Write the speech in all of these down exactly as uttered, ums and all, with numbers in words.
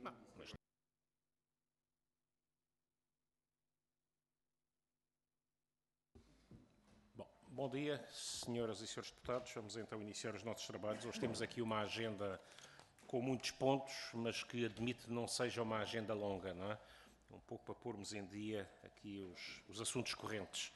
Não, mas... Bom, bom dia, senhoras e senhores deputados. Vamos então iniciar os nossos trabalhos. Hoje temos aqui uma agenda com muitos pontos, mas que admite não seja uma agenda longa, não é? Um pouco para pormos em dia aqui os, os assuntos correntes.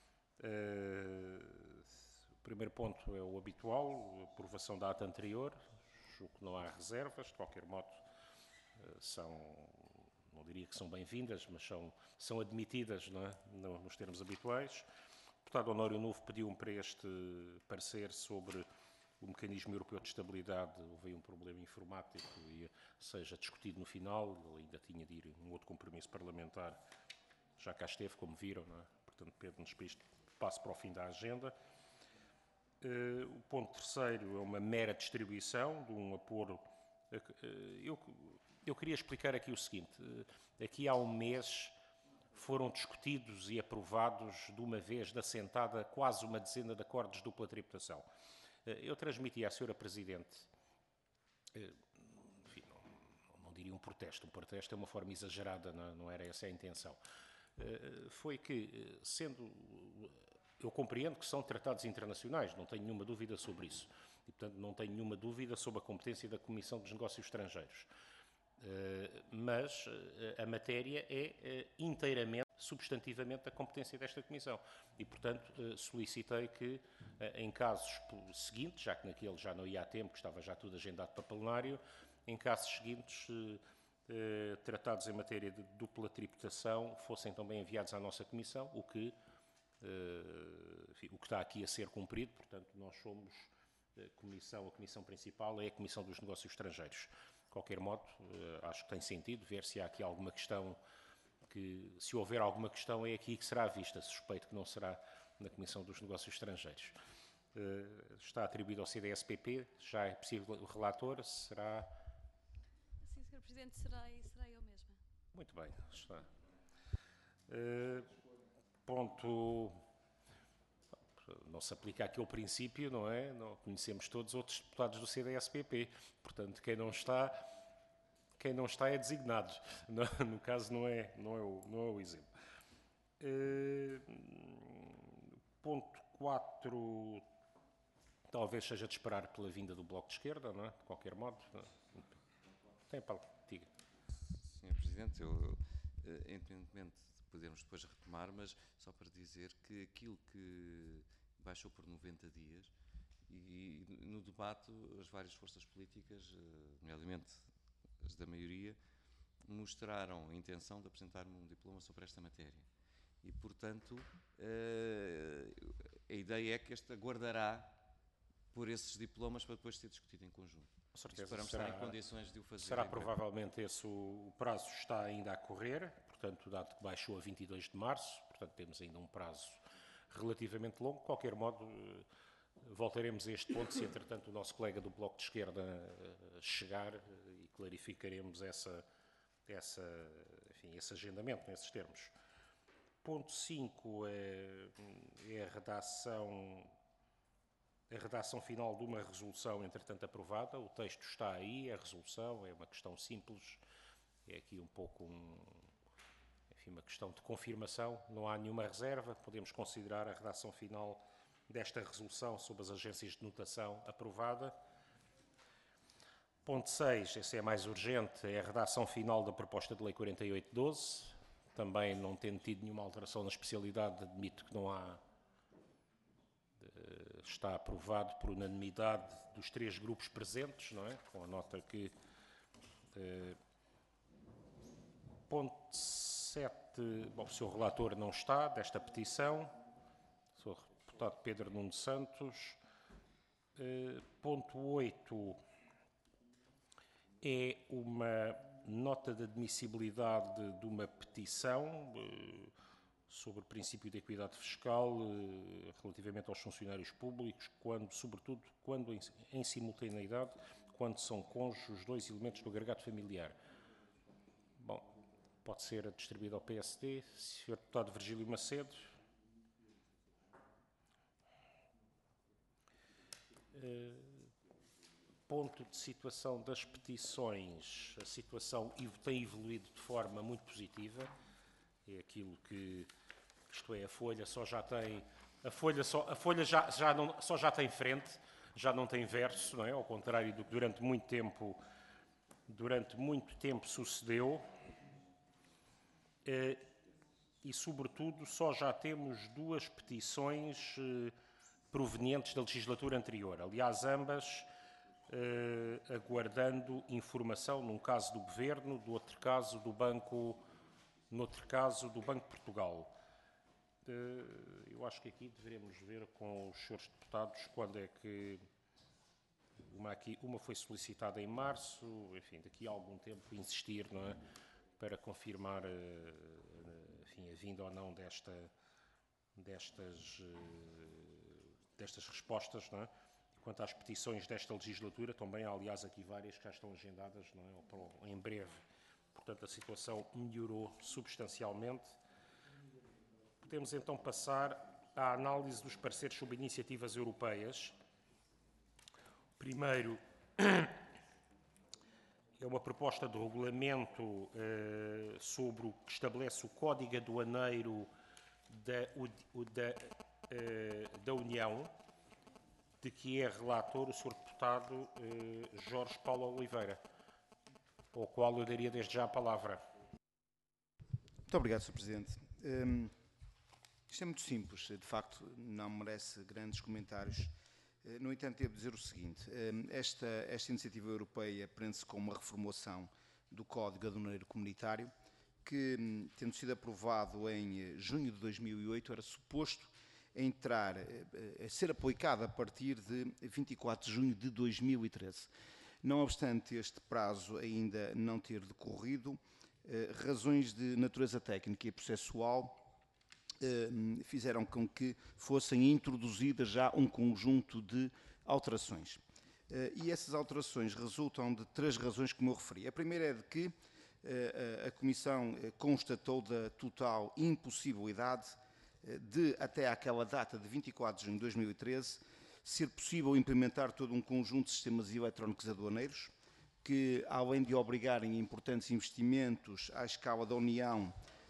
Uh, o primeiro ponto é o habitual, a aprovação da ata anterior. Julgo que não há reservas, de qualquer modo uh, são, não diria que são bem-vindas, mas são, são admitidas, não é? Nos termos habituais. O deputado Honório Novo pediu-me para este parecer sobre o mecanismo europeu de estabilidade. Houve um problema informático e seja discutido no final. Ele ainda tinha de ir um outro compromisso parlamentar. Já cá esteve, como viram, não é? Portanto, pede-nos para isto, passo para o fim da agenda. Uh, o ponto terceiro é uma mera distribuição de um apuro. Uh, eu, eu queria explicar aqui o seguinte. Uh, aqui há um mês foram discutidos e aprovados de uma vez da sentada quase uma dezena de acordos de dupla tributação. Uh, eu transmiti à senhora Presidente, uh, enfim, não, não diria um protesto, um protesto é uma forma exagerada, não, não era essa a intenção. Uh, foi que, sendo... Eu compreendo que são tratados internacionais, não tenho nenhuma dúvida sobre isso. E, portanto, não tenho nenhuma dúvida sobre a competência da Comissão dos Negócios Estrangeiros. Mas a matéria é inteiramente, substantivamente, da competência desta Comissão. E, portanto, solicitei que, em casos seguintes, já que naquele já não ia a tempo, que estava já tudo agendado para plenário, em casos seguintes, tratados em matéria de dupla tributação, fossem também enviados à nossa Comissão, o que... Uh, enfim, o que está aqui a ser cumprido. Portanto, nós somos a comissão, a comissão principal é a Comissão dos Negócios Estrangeiros. De qualquer modo, uh, acho que tem sentido ver se há aqui alguma questão, que, se houver alguma questão, é aqui que será vista. Suspeito que não será na Comissão dos Negócios Estrangeiros. Uh, está atribuído ao C D S P P, já é possível o relator, será... Sim, senhor Presidente, será, será eu mesma. Muito bem, está. Uh, Ponto, não se aplica aquele princípio, não é? Não conhecemos todos outros deputados do C D S P P, portanto, quem não está, quem não está é designado. No, no caso, não é, não é, o, não é o exemplo. Uh, ponto quatro, talvez seja de esperar pela vinda do Bloco de Esquerda, não é? De qualquer modo. Tem para diga. senhor Presidente, eu, independentemente de podermos depois retomar, mas só para dizer que aquilo que baixou por noventa dias e no debate as várias forças políticas, nomeadamente as da maioria, mostraram a intenção de apresentar-me um diploma sobre esta matéria. E, portanto, a ideia é que este aguardará por esses diplomas para depois ser discutido em conjunto. Com certeza, esperamos será, estar em condições de o fazer. Será provavelmente esse o, o prazo está ainda a correr, portanto, dado que baixou a vinte e dois de março, portanto, temos ainda um prazo relativamente longo. De qualquer modo, voltaremos a este ponto se, entretanto, o nosso colega do Bloco de Esquerda chegar e clarificaremos essa, essa, enfim, esse agendamento nesses termos. Ponto cinco é, é a redação... A redação final de uma resolução, entretanto, aprovada. O texto está aí, a resolução é uma questão simples, é aqui um pouco um, enfim, uma questão de confirmação, não há nenhuma reserva, podemos considerar a redação final desta resolução sobre as agências de notação aprovada. Ponto seis, esse é mais urgente, é a redação final da proposta de lei quarenta e oito doze, também não tendo tido nenhuma alteração na especialidade, admito que não há... Está aprovado por unanimidade dos três grupos presentes, não é? Com a nota que... Eh, ponto sete... Bom, o senhor relator não está desta petição. O senhor deputado Pedro Nuno Santos. Eh, ponto oito... É uma nota de admissibilidade de uma petição... Eh, sobre o princípio da equidade fiscal eh, relativamente aos funcionários públicos, quando, sobretudo, quando em, em simultaneidade, quando são cônjuges os dois elementos do agregado familiar. Bom, pode ser distribuído ao P S D. senhor Deputado Virgílio Macedo. Eh, ponto de situação das petições, a situação tem evoluído de forma muito positiva. É aquilo que, isto é, a Folha só já tem, a Folha, só, a Folha já, já não, só já tem frente, já não tem verso, não é? Ao contrário do que durante muito tempo, durante muito tempo sucedeu. E, sobretudo, só já temos duas petições provenientes da legislatura anterior. Aliás, ambas eh, aguardando informação, num caso do Governo, do outro caso do Banco, no outro caso do Banco de Portugal. Eh, eu acho que aqui deveremos ver com os senhores deputados quando é que uma, aqui, uma foi solicitada em março, enfim, daqui a algum tempo insistir, não é, para confirmar eh, enfim, a vinda ou não desta, destas, eh, destas respostas, não é? Quanto às petições desta legislatura, também há, aliás, aqui várias que já estão agendadas, não é, em breve. Portanto, a situação melhorou substancialmente. Podemos então passar à análise dos pareceres sobre iniciativas europeias. O primeiro é uma proposta de regulamento eh, sobre o que estabelece o Código Aduaneiro da, da, eh, da União, de que é relator o senhor deputado eh, Jorge Paulo Oliveira, ao qual eu daria desde já a palavra. Muito obrigado, senhor Presidente. Um, isto é muito simples, de facto não merece grandes comentários. No entanto, devo dizer o seguinte, um, esta, esta iniciativa europeia prende-se com uma reformulação do Código Aduaneiro Comunitário, que, tendo sido aprovado em junho de dois mil e oito, era suposto a entrar, a ser aplicada a partir de vinte e quatro de junho de dois mil e treze. Não obstante este prazo ainda não ter decorrido, eh, razões de natureza técnica e processual eh, fizeram com que fossem introduzidas já um conjunto de alterações. Eh, e essas alterações resultam de três razões que me referi. A primeira é de que eh, a Comissão constatou da total impossibilidade de, até àquela data de vinte e quatro de junho de dois mil e treze, ser possível implementar todo um conjunto de sistemas eletrónicos aduaneiros que, além de obrigarem a importantes investimentos à escala da União,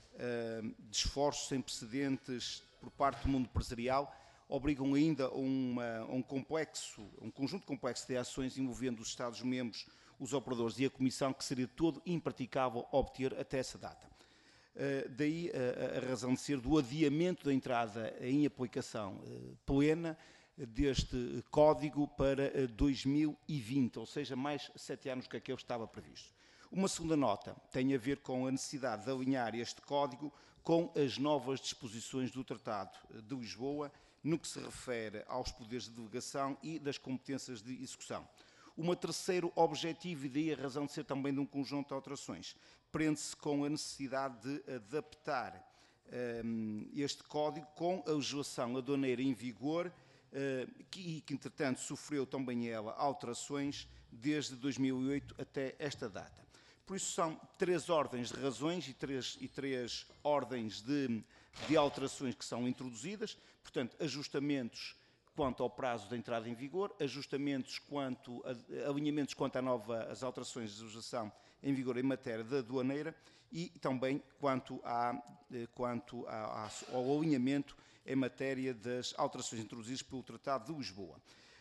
de esforços sem precedentes por parte do mundo empresarial, obrigam ainda a, uma, a um complexo, um conjunto complexo de ações envolvendo os Estados-membros, os operadores e a Comissão, que seria todo impraticável obter até essa data. Uh, daí uh, a razão de ser do adiamento da entrada em aplicação uh, plena deste código para uh, dois mil e vinte, ou seja, mais sete anos que aquele estava previsto. Uma segunda nota tem a ver com a necessidade de alinhar este código com as novas disposições do Tratado de Lisboa, no que se refere aos poderes de delegação e das competências de execução. Um terceiro objetivo, e daí a razão de ser também de um conjunto de alterações, prende-se com a necessidade de adaptar um, este código com a legislação aduaneira em vigor uh, que, que, entretanto, sofreu também ela alterações desde dois mil e oito até esta data. Por isso são três ordens de razões e três, e três ordens de, de alterações que são introduzidas, portanto, ajustamentos quanto ao prazo de entrada em vigor, ajustamentos quanto, a, alinhamentos quanto à nova, às alterações de legislação em vigor em matéria da aduaneira e também quanto, à, quanto à, ao alinhamento em matéria das alterações introduzidas pelo Tratado de Lisboa.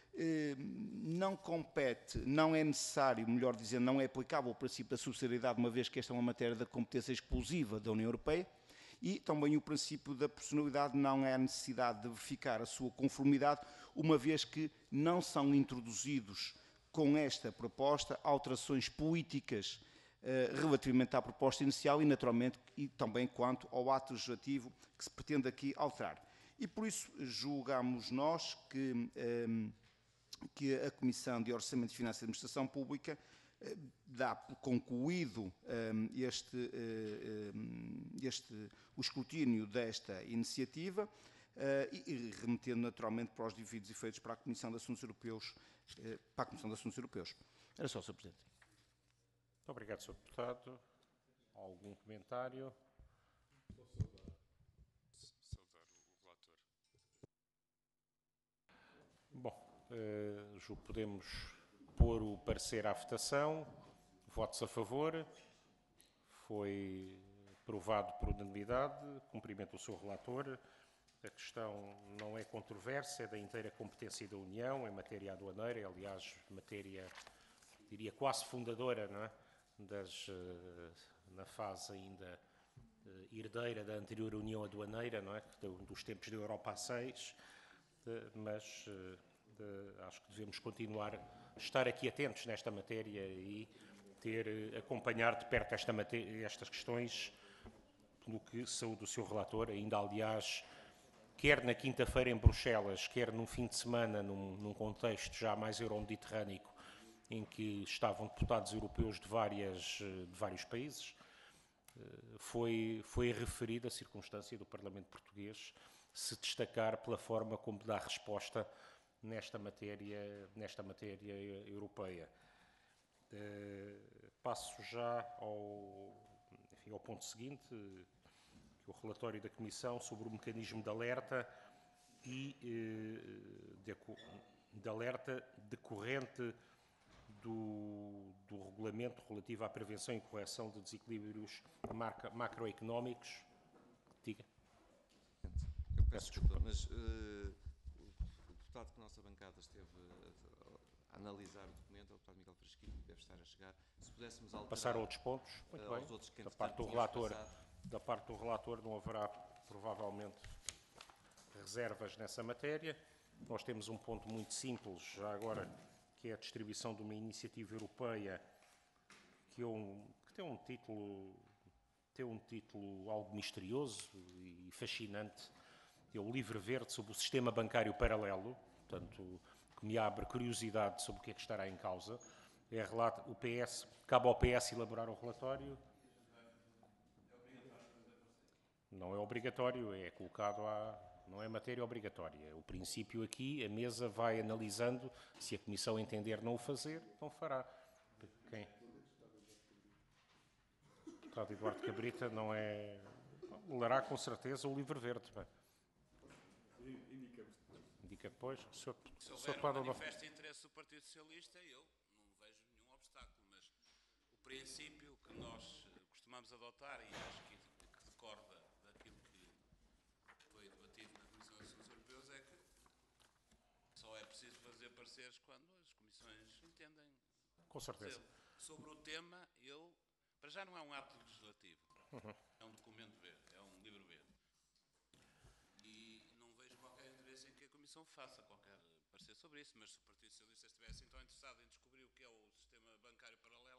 Não compete, não é necessário, melhor dizendo, não é aplicável o princípio da subsidiariedade, uma vez que esta é uma matéria da competência exclusiva da União Europeia, e também o princípio da proporcionalidade, não há necessidade de verificar a sua conformidade, uma vez que não são introduzidos com esta proposta alterações políticas eh, relativamente à proposta inicial e, naturalmente, e também quanto ao ato legislativo que se pretende aqui alterar. E por isso julgamos nós que, eh, que a Comissão de Orçamento e Finanças e Administração Pública eh, dá por concluído eh, este, eh, este, o escrutínio desta iniciativa eh, e, e remetendo naturalmente para os devidos efeitos para a Comissão de Assuntos Europeus, eh, para a Comissão de Assuntos Europeus. Era só, senhor Presidente. Muito obrigado, senhor Deputado. Algum comentário? Vou saudar, saudar o relator. Bom, uh, julgo que podemos pôr o parecer à votação. Votos a favor. Foi aprovado por unanimidade. Cumprimento o seu relator. A questão não é controversa, é da inteira competência da União em matéria aduaneira, aliás, matéria, diria, quase fundadora, não é? Das, na fase ainda herdeira da anterior União Aduaneira, não é? Dos tempos da Europa a seis, mas de, acho que devemos continuar a estar aqui atentos nesta matéria e ter, acompanhar de perto esta matéria, estas questões, pelo que saúde o seu relator, ainda aliás, quer na quinta-feira em Bruxelas, quer num fim de semana, num, num contexto já mais euro-mediterrâneo, em que estavam deputados europeus de, várias, de vários países, foi, foi referida a circunstância do Parlamento Português se destacar pela forma como dá resposta nesta matéria, nesta matéria europeia. Passo já ao, enfim, ao ponto seguinte, que é o relatório da Comissão sobre o mecanismo de alerta e de, de alerta decorrente do, do regulamento relativo à prevenção e correção de desequilíbrios marca, macroeconómicos. Diga. Eu peço desculpa, mas uh, o deputado que a nossa bancada esteve a, a analisar o documento é o deputado Miguel Frasquinho, que deve estar a chegar. Se pudéssemos alterar... Passar a outros pontos, muito uh, bem. Aos outros que, da parte do relator. Passado. Da parte do relator não haverá, provavelmente, reservas nessa matéria. Nós temos um ponto muito simples, já agora, que é a distribuição de uma iniciativa europeia que, é um, que tem, um título, tem um título algo misterioso e fascinante. É o Livro Verde sobre o Sistema Bancário Paralelo, portanto, que me abre curiosidade sobre o que é que estará em causa. É relato, o P S, cabe ao P S elaborar o relatório. Não é obrigatório, é colocado à... Não é matéria obrigatória. O princípio aqui, a mesa vai analisando, se a Comissão entender não o fazer, não fará. Quem? O deputado Eduardo Cabrita não é... Lerá com certeza o Livro Verde. Bem. Indica depois. O senhor, se houver um manifesto de interesse do Partido Socialista, eu não vejo nenhum obstáculo, mas o princípio que nós costumamos adotar, e acho que, que decorre daquilo que foi debatido na Comissão de Assuntos Europeus, é que só é preciso fazer pareceres quando as comissões entendem. Com certeza. Sobre o tema, eu, para já não é um ato legislativo, uhum. É um documento verde, é um livro verde. E não vejo qualquer interesse em que a Comissão faça qualquer parecer sobre isso, mas se o Partido Socialista estivesse então interessado em descobrir o que é o sistema bancário paralelo,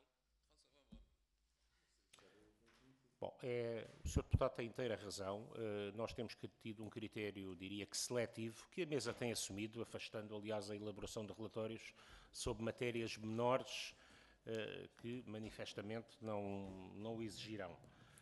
faça favor. Bom, é, o senhor Deputado tem inteira razão. Uh, nós temos tido um critério, diria que seletivo, que a mesa tem assumido, afastando, aliás, a elaboração de relatórios sobre matérias menores uh, que, manifestamente, não, não o exigirão.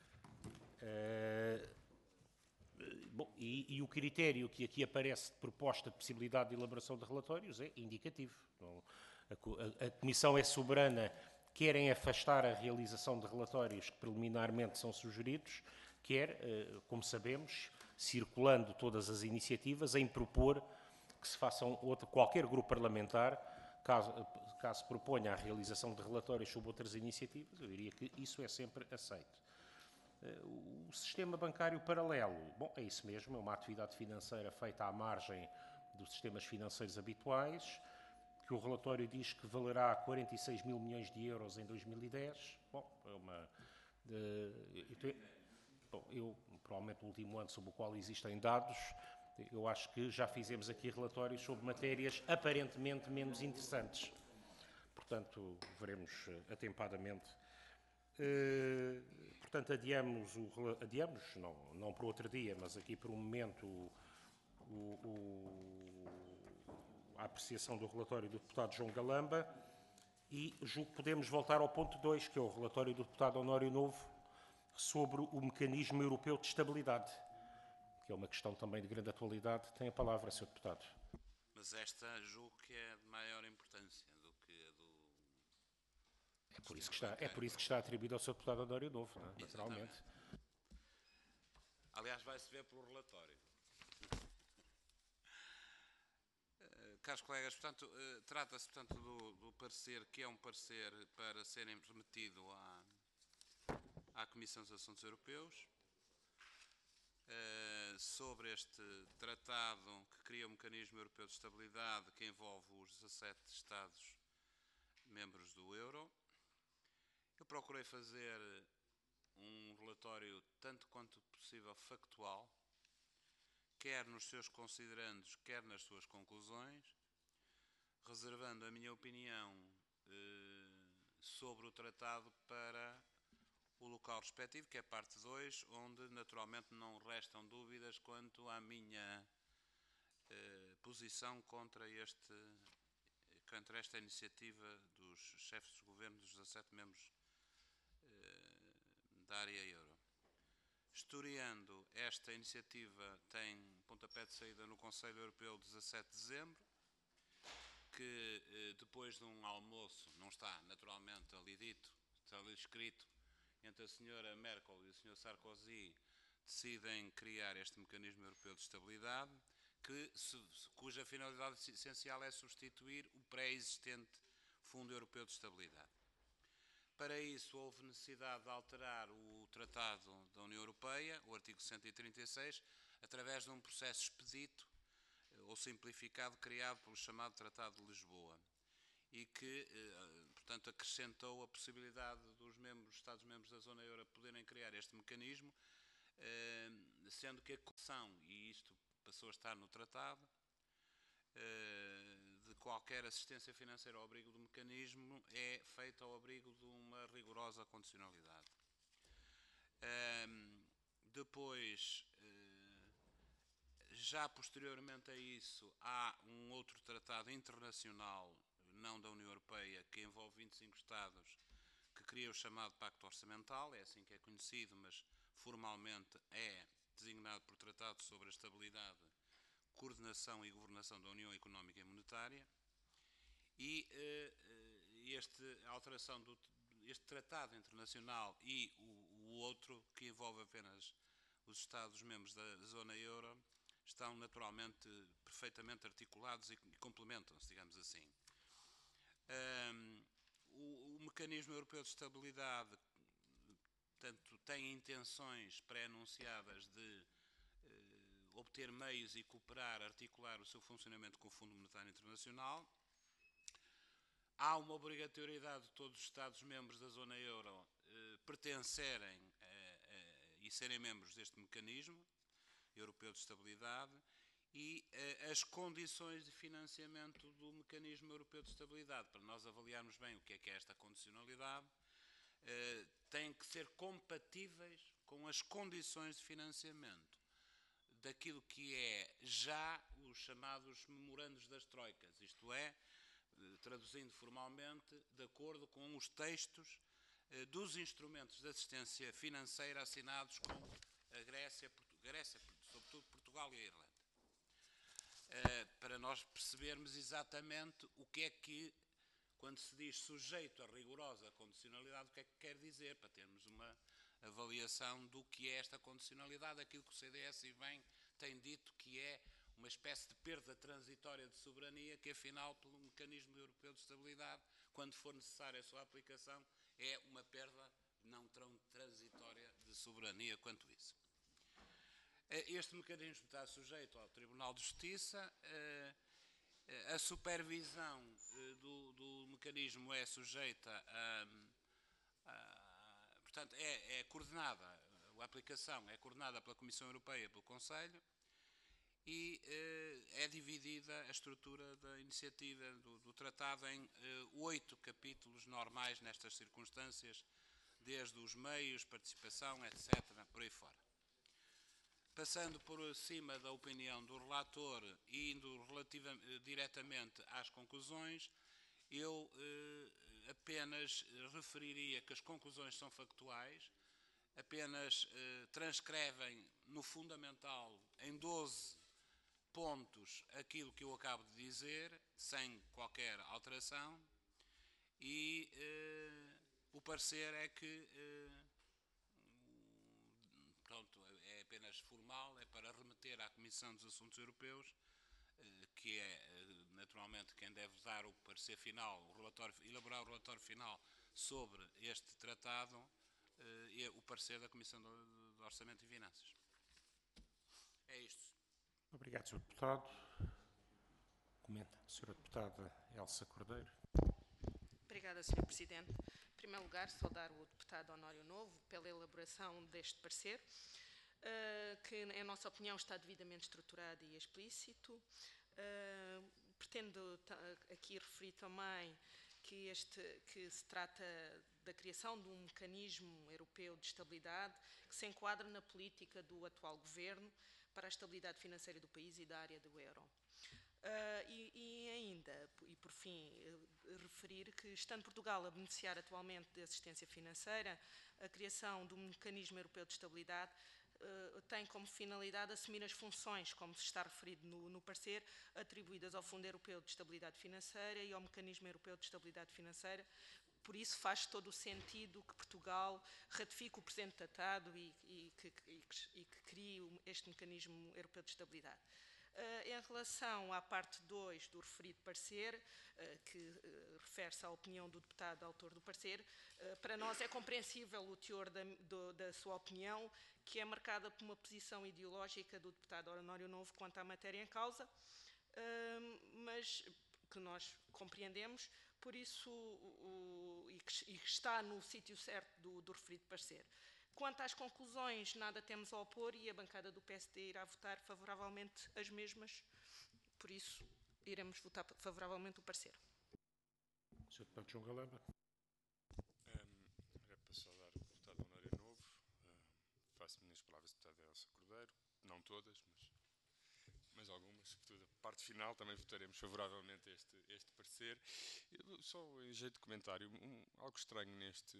Uh, bom, e, e o critério que aqui aparece de proposta de possibilidade de elaboração de relatórios é indicativo. Não, a, a, a Comissão é soberana, quer em afastar a realização de relatórios que preliminarmente são sugeridos, quer, uh, como sabemos, circulando todas as iniciativas, em propor que se façam outra, qualquer grupo parlamentar, caso, caso proponha a realização de relatórios sobre outras iniciativas, eu diria que isso é sempre aceito. O sistema bancário paralelo, bom, é isso mesmo, é uma atividade financeira feita à margem dos sistemas financeiros habituais, que o relatório diz que valerá quarenta e seis mil milhões de euros em dois mil e dez. Bom, é uma... De, eu, bom, eu, provavelmente, o último ano sobre o qual existem dados, eu acho que já fizemos aqui relatórios sobre matérias aparentemente menos interessantes. Portanto, veremos atempadamente. Uh, portanto, adiamos, o, adiamos não, não para outro dia, mas aqui por um momento o, o, a apreciação do relatório do deputado João Galamba e julgo que podemos voltar ao ponto dois, que é o relatório do deputado Honório Novo sobre o mecanismo europeu de estabilidade, que é uma questão também de grande atualidade. Tem a palavra, senhor Deputado. Mas esta julgo que é de maior importância do que a do... É por isso que está, é por isso que está atribuído ao senhor Deputado Honório Novo, não é? Naturalmente. Aliás, vai-se ver pelo relatório. caros colegas, portanto, uh, trata-se, portanto, do, do parecer, que é um parecer para serem remetido à, à Comissão dos Assuntos Europeus, uh, sobre este tratado que cria o Mecanismo Europeu de Estabilidade, que envolve os dezassete Estados membros do euro. Eu procurei fazer um relatório tanto quanto possível factual, quer nos seus considerandos, quer nas suas conclusões, reservando a minha opinião eh, sobre o tratado para o local respectivo, que é parte dois, onde naturalmente não restam dúvidas quanto à minha eh, posição contra, este, contra esta iniciativa dos chefes de governo dos dezassete membros eh, da área euro. Historiando, esta iniciativa tem pontapé de saída no Conselho Europeu de dezassete de dezembro, que depois de um almoço, não está naturalmente ali dito, está ali escrito, entre a senhora Merkel e o senhor Sarkozy, decidem criar este Mecanismo Europeu de Estabilidade, que, cuja finalidade essencial é substituir o pré-existente Fundo Europeu de Estabilidade. Para isso, houve necessidade de alterar o Tratado da União Europeia, o artigo cento e trinta e seis, através de um processo expedito ou simplificado criado pelo chamado Tratado de Lisboa e que, portanto, acrescentou a possibilidade dos membros, Estados-membros da zona euro poderem criar este mecanismo, sendo que a Comissão, e isto passou a estar no Tratado, de qualquer assistência financeira ao abrigo do mecanismo é feita ao abrigo de uma rigorosa condicionalidade. Um, depois, uh, já posteriormente a isso, há um outro tratado internacional, não da União Europeia, que envolve vinte e cinco Estados, que cria o chamado Pacto Orçamental, é assim que é conhecido, mas formalmente é designado por Tratado sobre a Estabilidade, Coordenação e Governação da União Económica e Monetária, e uh, este, a alteração do, este tratado internacional e o, o outro, que envolve apenas os Estados-membros da zona euro, estão naturalmente perfeitamente articulados e, e complementam-se, digamos assim. Um, o, o Mecanismo Europeu de Estabilidade, portanto, tem intenções pré-anunciadas de obter meios e cooperar, articular o seu funcionamento com o Fundo Monetário Internacional. Há uma obrigatoriedade de todos os Estados-membros da zona euro eh, pertencerem eh, eh, e serem membros deste mecanismo europeu de estabilidade e eh, as condições de financiamento do mecanismo europeu de estabilidade, para nós avaliarmos bem o que é que é esta condicionalidade, eh, têm que ser compatíveis com as condições de financiamento daquilo que é já os chamados memorandos das troicas, isto é, traduzindo formalmente, de acordo com os textos eh, dos instrumentos de assistência financeira assinados com a Grécia, Grécia sobretudo Portugal e a Irlanda. Eh, para nós percebermos exatamente o que é que, quando se diz sujeito a rigorosa condicionalidade, o que é que quer dizer, para termos uma avaliação do que é esta condicionalidade, aquilo que o C D S e bem tem dito que é uma espécie de perda transitória de soberania que, afinal, pelo mecanismo europeu de estabilidade, quando for necessária a sua aplicação, é uma perda não tão transitória de soberania quanto isso. Este mecanismo está sujeito ao Tribunal de Justiça, a supervisão do, do mecanismo é sujeita a, a portanto, é, é coordenada, a aplicação é coordenada pela Comissão Europeia e pelo Conselho, e eh, é dividida a estrutura da iniciativa do, do tratado em eh, oito capítulos normais nestas circunstâncias, desde os meios, participação, etcétera, por aí fora. Passando por cima da opinião do relator e indo relativa, eh, diretamente às conclusões, eu eh, apenas referiria que as conclusões são factuais, apenas eh, transcrevem no fundamental em doze pontos aquilo que eu acabo de dizer, sem qualquer alteração, e eh, o parecer é que eh, pronto, é apenas formal, é para remeter à Comissão dos Assuntos Europeus, eh, que é, naturalmente, quem deve dar o parecer final, o relatório, elaborar o relatório final sobre este tratado, é o parecer da Comissão de Orçamento e Finanças. É isto. Obrigado, senhor Deputado. Comenta a senhora Deputada Elsa Cordeiro. Obrigada, senhor Presidente. Em primeiro lugar, saudar o deputado Honório Novo pela elaboração deste parecer, que, em nossa opinião, está devidamente estruturado e explícito. Pretendo aqui referir também que, este, que se trata da criação de um mecanismo europeu de estabilidade que se enquadra na política do atual governo para a estabilidade financeira do país e da área do euro. Uh, e, e ainda, e por fim, uh, referir que, estando Portugal a beneficiar atualmente de assistência financeira, a criação do mecanismo europeu de estabilidade uh, tem como finalidade assumir as funções, como se está referido no, no parecer, atribuídas ao Fundo Europeu de Estabilidade Financeira e ao Mecanismo Europeu de Estabilidade Financeira. Por isso faz todo o sentido que Portugal ratifique o presente tratado e, e, que, e, que, e que crie este mecanismo europeu de estabilidade. Uh, em relação à parte dois do referido parecer, uh, que uh, refere-se à opinião do deputado autor do parecer, uh, para nós é compreensível o teor da, do, da sua opinião, que é marcada por uma posição ideológica do deputado Honório Novo quanto à matéria em causa, uh, mas que nós compreendemos, por isso, o, o, e, que, e que está no sítio certo do, do referido parecer. Quanto às conclusões, nada temos a opor e a bancada do P S D irá votar favoravelmente as mesmas, por isso iremos votar favoravelmente o parecer. senhor Deputado João Galamba. Um, era para saudar o deputado Honório Novo, uh, faço minhas palavras ao deputado Elsa Cordeiro, não todas, mas, mas algumas, toda a parte final também votaremos favoravelmente este, este parecer. Eu, só em jeito de comentário, um, algo estranho neste,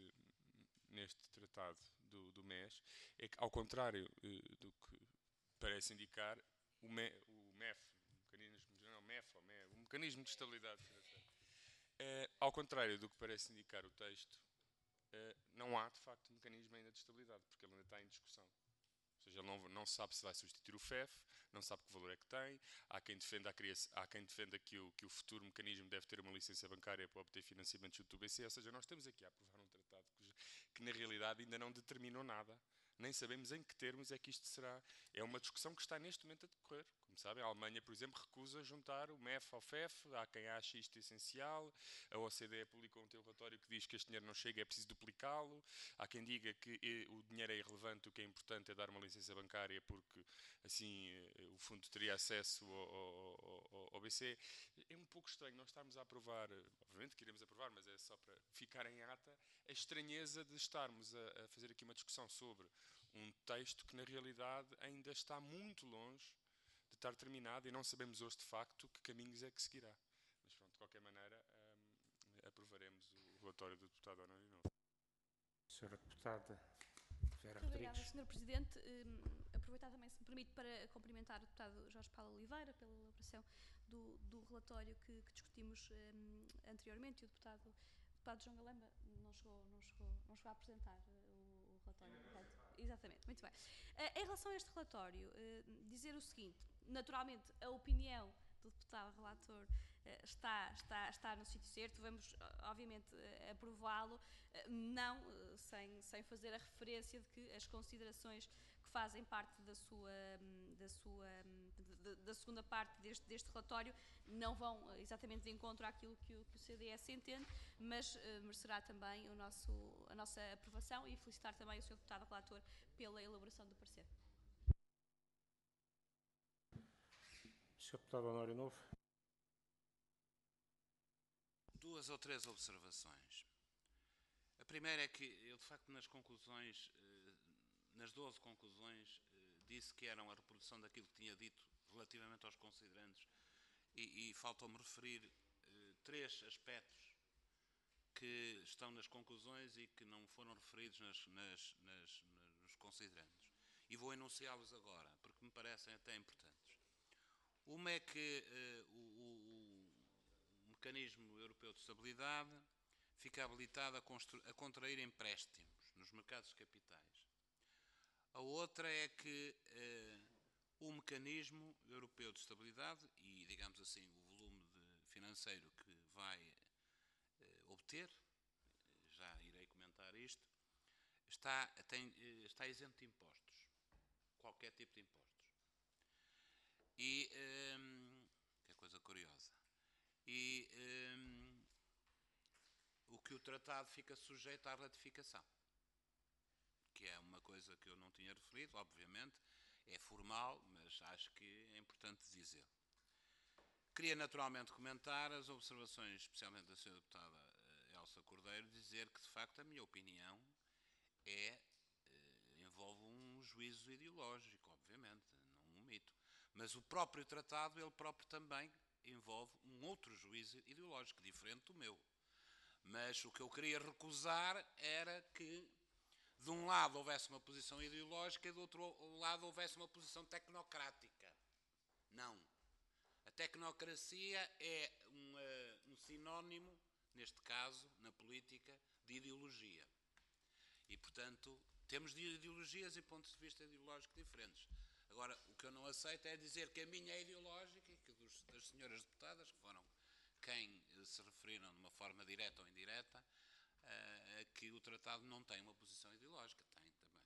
neste tratado do, do M E S, é que, ao contrário uh, do que parece indicar, o, M E, o M E F, o mecanismo, não, M E F, ou M E F, o Mecanismo de Estabilidade Financeira, uh, ao contrário do que parece indicar o texto, uh, não há, de facto, um mecanismo ainda de estabilidade, porque ele ainda está em discussão. Ou seja, ele não, não sabe se vai substituir o F E F, não sabe que valor é que tem, há quem defenda, a criação, há quem defenda que, o, que o futuro mecanismo deve ter uma licença bancária para obter financiamento junto do B C E, ou seja, nós estamos aqui a aprovar um tratado que, que na realidade ainda não determinou nada, nem sabemos em que termos é que isto será. É uma discussão que está neste momento a decorrer. Como sabem, a Alemanha, por exemplo, recusa juntar o M E F ao F E F, há quem ache isto essencial, a O C D E publicou um teu relatório que diz que este dinheiro não chega, é preciso duplicá-lo, há quem diga que o dinheiro é irrelevante, o que é importante é dar uma licença bancária porque assim o fundo teria acesso ao, ao, ao, ao B C E. É um pouco estranho nós estarmos a aprovar, obviamente que iremos aprovar, mas é só para ficar em ata, a estranheza de estarmos a, a fazer aqui uma discussão sobre um texto que na realidade ainda está muito longe de estar terminado e não sabemos hoje de facto que caminhos é que seguirá. Mas pronto, de qualquer maneira, um, aprovaremos o relatório do deputado Honório Novo. senhora Deputada Vera Muito obrigada, Rodrigues. senhor Presidente. Um, aproveitar também, se me permite, para cumprimentar o deputado Jorge Paulo Oliveira pela elaboração do, do relatório que, que discutimos um, anteriormente, e o deputado, o deputado João Galamba não chegou, não chegou, não chegou a apresentar o, o relatório. Portanto, exatamente, muito bem. Uh, em relação a este relatório, uh, dizer o seguinte: naturalmente, a opinião do deputado relator uh, está, está, está no sítio certo, vamos, obviamente, uh, aprová-lo, uh, não uh, sem, sem fazer a referência de que as considerações que fazem parte da sua, da, sua, da, da segunda parte deste, deste relatório não vão uh, exatamente de encontro àquilo que o, que o C D S entende, mas uh, merecerá também o nosso, a nossa aprovação e felicitar também o senhor deputado relator pela elaboração do parecer. senhor Deputado Honório Novo. Duas ou três observações. A primeira é que eu, de facto, nas conclusões, nas doze conclusões, disse que eram a reprodução daquilo que tinha dito relativamente aos considerandos e, e faltou-me referir três aspectos que estão nas conclusões e que não foram referidos nas, nas, nas, nos considerandos. E vou enunciá-los agora, porque me parecem até importantes. Uma é que uh, o, o, o mecanismo europeu de estabilidade fica habilitado a, a contrair empréstimos nos mercados de capitais. A outra é que uh, o mecanismo europeu de estabilidade e, digamos assim, o volume de, financeiro que vai obter, já irei comentar isto, está, tem, está isento de impostos, qualquer tipo de impostos. E, hum, que é coisa curiosa. E hum, o que o tratado fica sujeito à ratificação, que é uma coisa que eu não tinha referido, obviamente, é formal, mas acho que é importante dizer. Queria naturalmente comentar as observações, especialmente da senhora deputada Elsa Cordeiro, dizer que, de facto, a minha opinião é, envolve um juízo ideológico, obviamente, não um mito. Mas o próprio tratado, ele próprio também envolve um outro juízo ideológico, diferente do meu. Mas o que eu queria recusar era que, de um lado, houvesse uma posição ideológica e, do outro lado, houvesse uma posição tecnocrática. Não. A tecnocracia é um, uh, um sinónimo, neste caso, na política, de ideologia. E, portanto, temos ideologias e pontos de vista ideológicos diferentes. Agora, o que eu não aceito é dizer que a minha é ideológica e que dos, das senhoras deputadas, que foram quem se referiram de uma forma direta ou indireta, uh, que o tratado não tem uma posição ideológica. Tem também.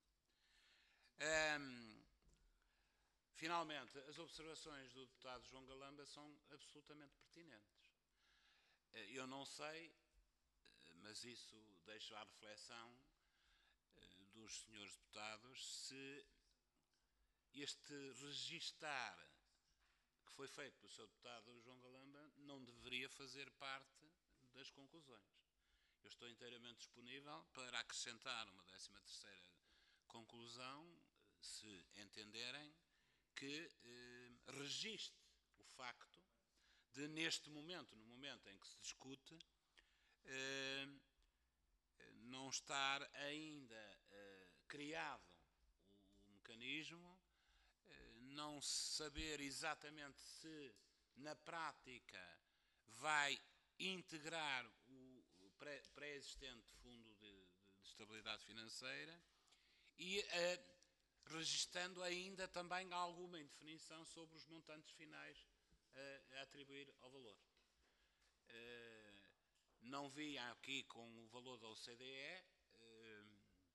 Um, finalmente, as observações do deputado João Galamba são absolutamente pertinentes. Uh, eu não sei, uh, mas isso deixo à reflexão uh, dos senhores deputados, se este registar que foi feito pelo seu deputado João Galamba não deveria fazer parte das conclusões. Eu estou inteiramente disponível para acrescentar uma décima terceira conclusão, se entenderem que eh, registre o facto de, neste momento, no momento em que se discute, eh, não estar ainda eh, criado o mecanismo, não saber exatamente se, na prática, vai integrar o pré-existente Fundo de, de, de Estabilidade Financeira e eh, registando ainda também alguma indefinição sobre os montantes finais eh, a atribuir ao valor. Eh, não vi aqui com o valor da O C D E, eh,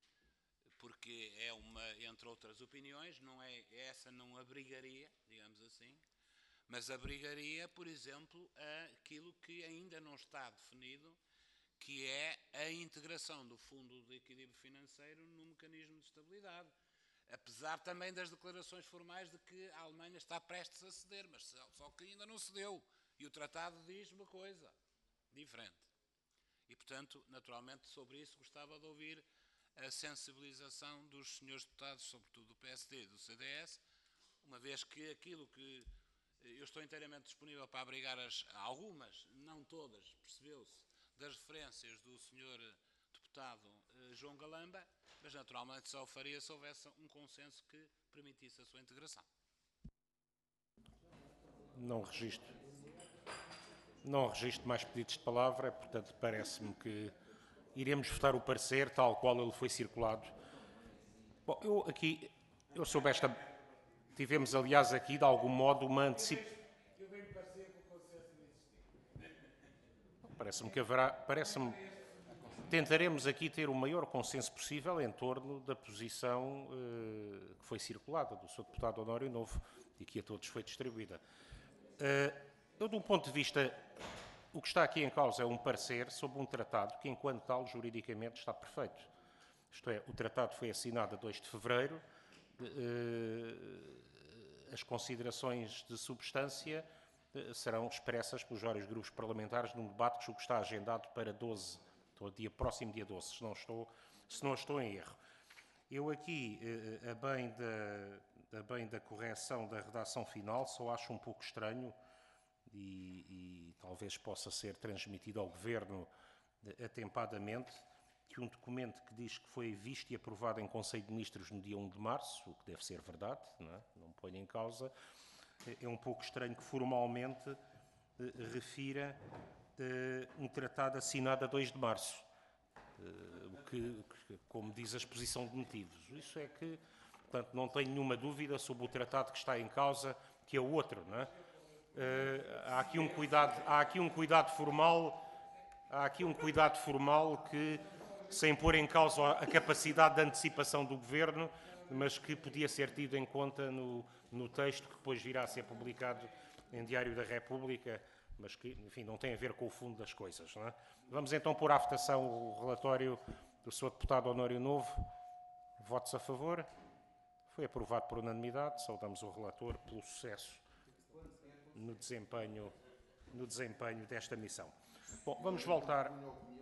porque é uma, entre outras opiniões, não é, essa não abrigaria, digamos assim, mas abrigaria, por exemplo, aquilo que ainda não está definido, que é a integração do Fundo de Equilíbrio Financeiro no mecanismo de estabilidade. Apesar também das declarações formais de que a Alemanha está prestes a ceder, mas só que ainda não cedeu. E o tratado diz uma coisa diferente. E, portanto, naturalmente, sobre isso gostava de ouvir a sensibilização dos senhores deputados, sobretudo do P S D e do C D S, uma vez que aquilo que eu estou inteiramente disponível para abrigar as, algumas, não todas, percebeu-se, das referências do senhor deputado eh, João Galamba, mas naturalmente só o faria se houvesse um consenso que permitisse a sua integração. Não registro. Não registro mais pedidos de palavra, portanto parece-me que iremos votar o parecer tal qual ele foi circulado. Bom, eu aqui, eu soube esta... Tivemos, aliás, aqui, de algum modo, uma antecipação. Parece-me que haverá... Parece-me... Tentaremos aqui ter o maior consenso possível em torno da posição uh, que foi circulada do seu deputado Honório Novo e que a todos foi distribuída. Uh, eu, de um ponto de vista... O que está aqui em causa é um parecer sobre um tratado que, enquanto tal, juridicamente está perfeito. Isto é, o tratado foi assinado a dois de fevereiro, as considerações de substância serão expressas pelos vários grupos parlamentares num debate que está agendado para doze, então, dia, próximo dia doze, se não estou, se não estou em erro. Eu aqui, a bem da, a bem da correção da redação final, só acho um pouco estranho, E, e talvez possa ser transmitido ao Governo atempadamente, que um documento que diz que foi visto e aprovado em Conselho de Ministros no dia um de março, o que deve ser verdade, não é? Não ponho em causa, é um pouco estranho que formalmente eh, refira eh, um tratado assinado a dois de março, eh, o que, como diz a exposição de motivos. Isso é que, portanto, não tenho nenhuma dúvida sobre o tratado que está em causa, que é o outro, não é? há aqui um cuidado, há aqui um cuidado formal, há aqui um cuidado formal que, sem pôr em causa a capacidade de antecipação do Governo, mas que podia ser tido em conta no, no texto que depois virá a ser publicado em Diário da República, mas que, enfim, não tem a ver com o fundo das coisas, não é? Vamos então pôr à votação o relatório do senhor Deputado Honório Novo. Votos a favor? Foi aprovado por unanimidade. Saudamos o relator pelo sucesso no desempenho, no desempenho desta missão. Bom, vamos voltar...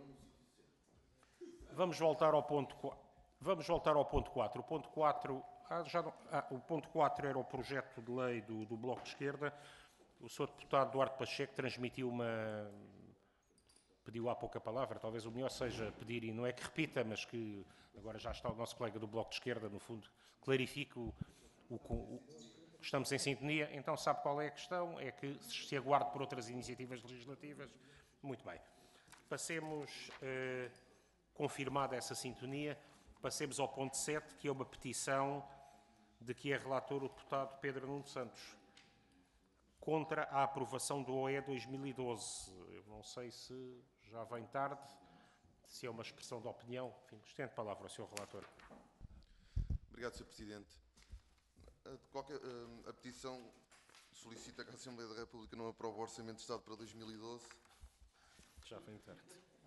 Vamos voltar ao ponto quatro. Vamos voltar ao ponto quatro. O ponto quatro, ah, já não, ah, o ponto quatro era o projeto de lei do, do Bloco de Esquerda. O senhor Deputado Duarte Pacheco transmitiu uma... Pediu há pouca palavra, talvez o melhor seja pedir, e não é que repita, mas que agora já está o nosso colega do Bloco de Esquerda, no fundo, clarifique o, o, o... Estamos em sintonia, então sabe qual é a questão? É que se aguarde por outras iniciativas legislativas. Muito bem. Passemos... Eh, confirmada essa sintonia, passemos ao ponto sete, que é uma petição de que é relator o deputado Pedro Nuno Santos, contra a aprovação do O E dois mil e doze. Eu não sei se já vem tarde, se é uma expressão de opinião. Enfim, estende a palavra ao senhor relator. Obrigado, senhor Presidente. De qualquer, a petição solicita que a Assembleia da República não aprove o Orçamento de Estado para dois mil e doze. Já vem tarde.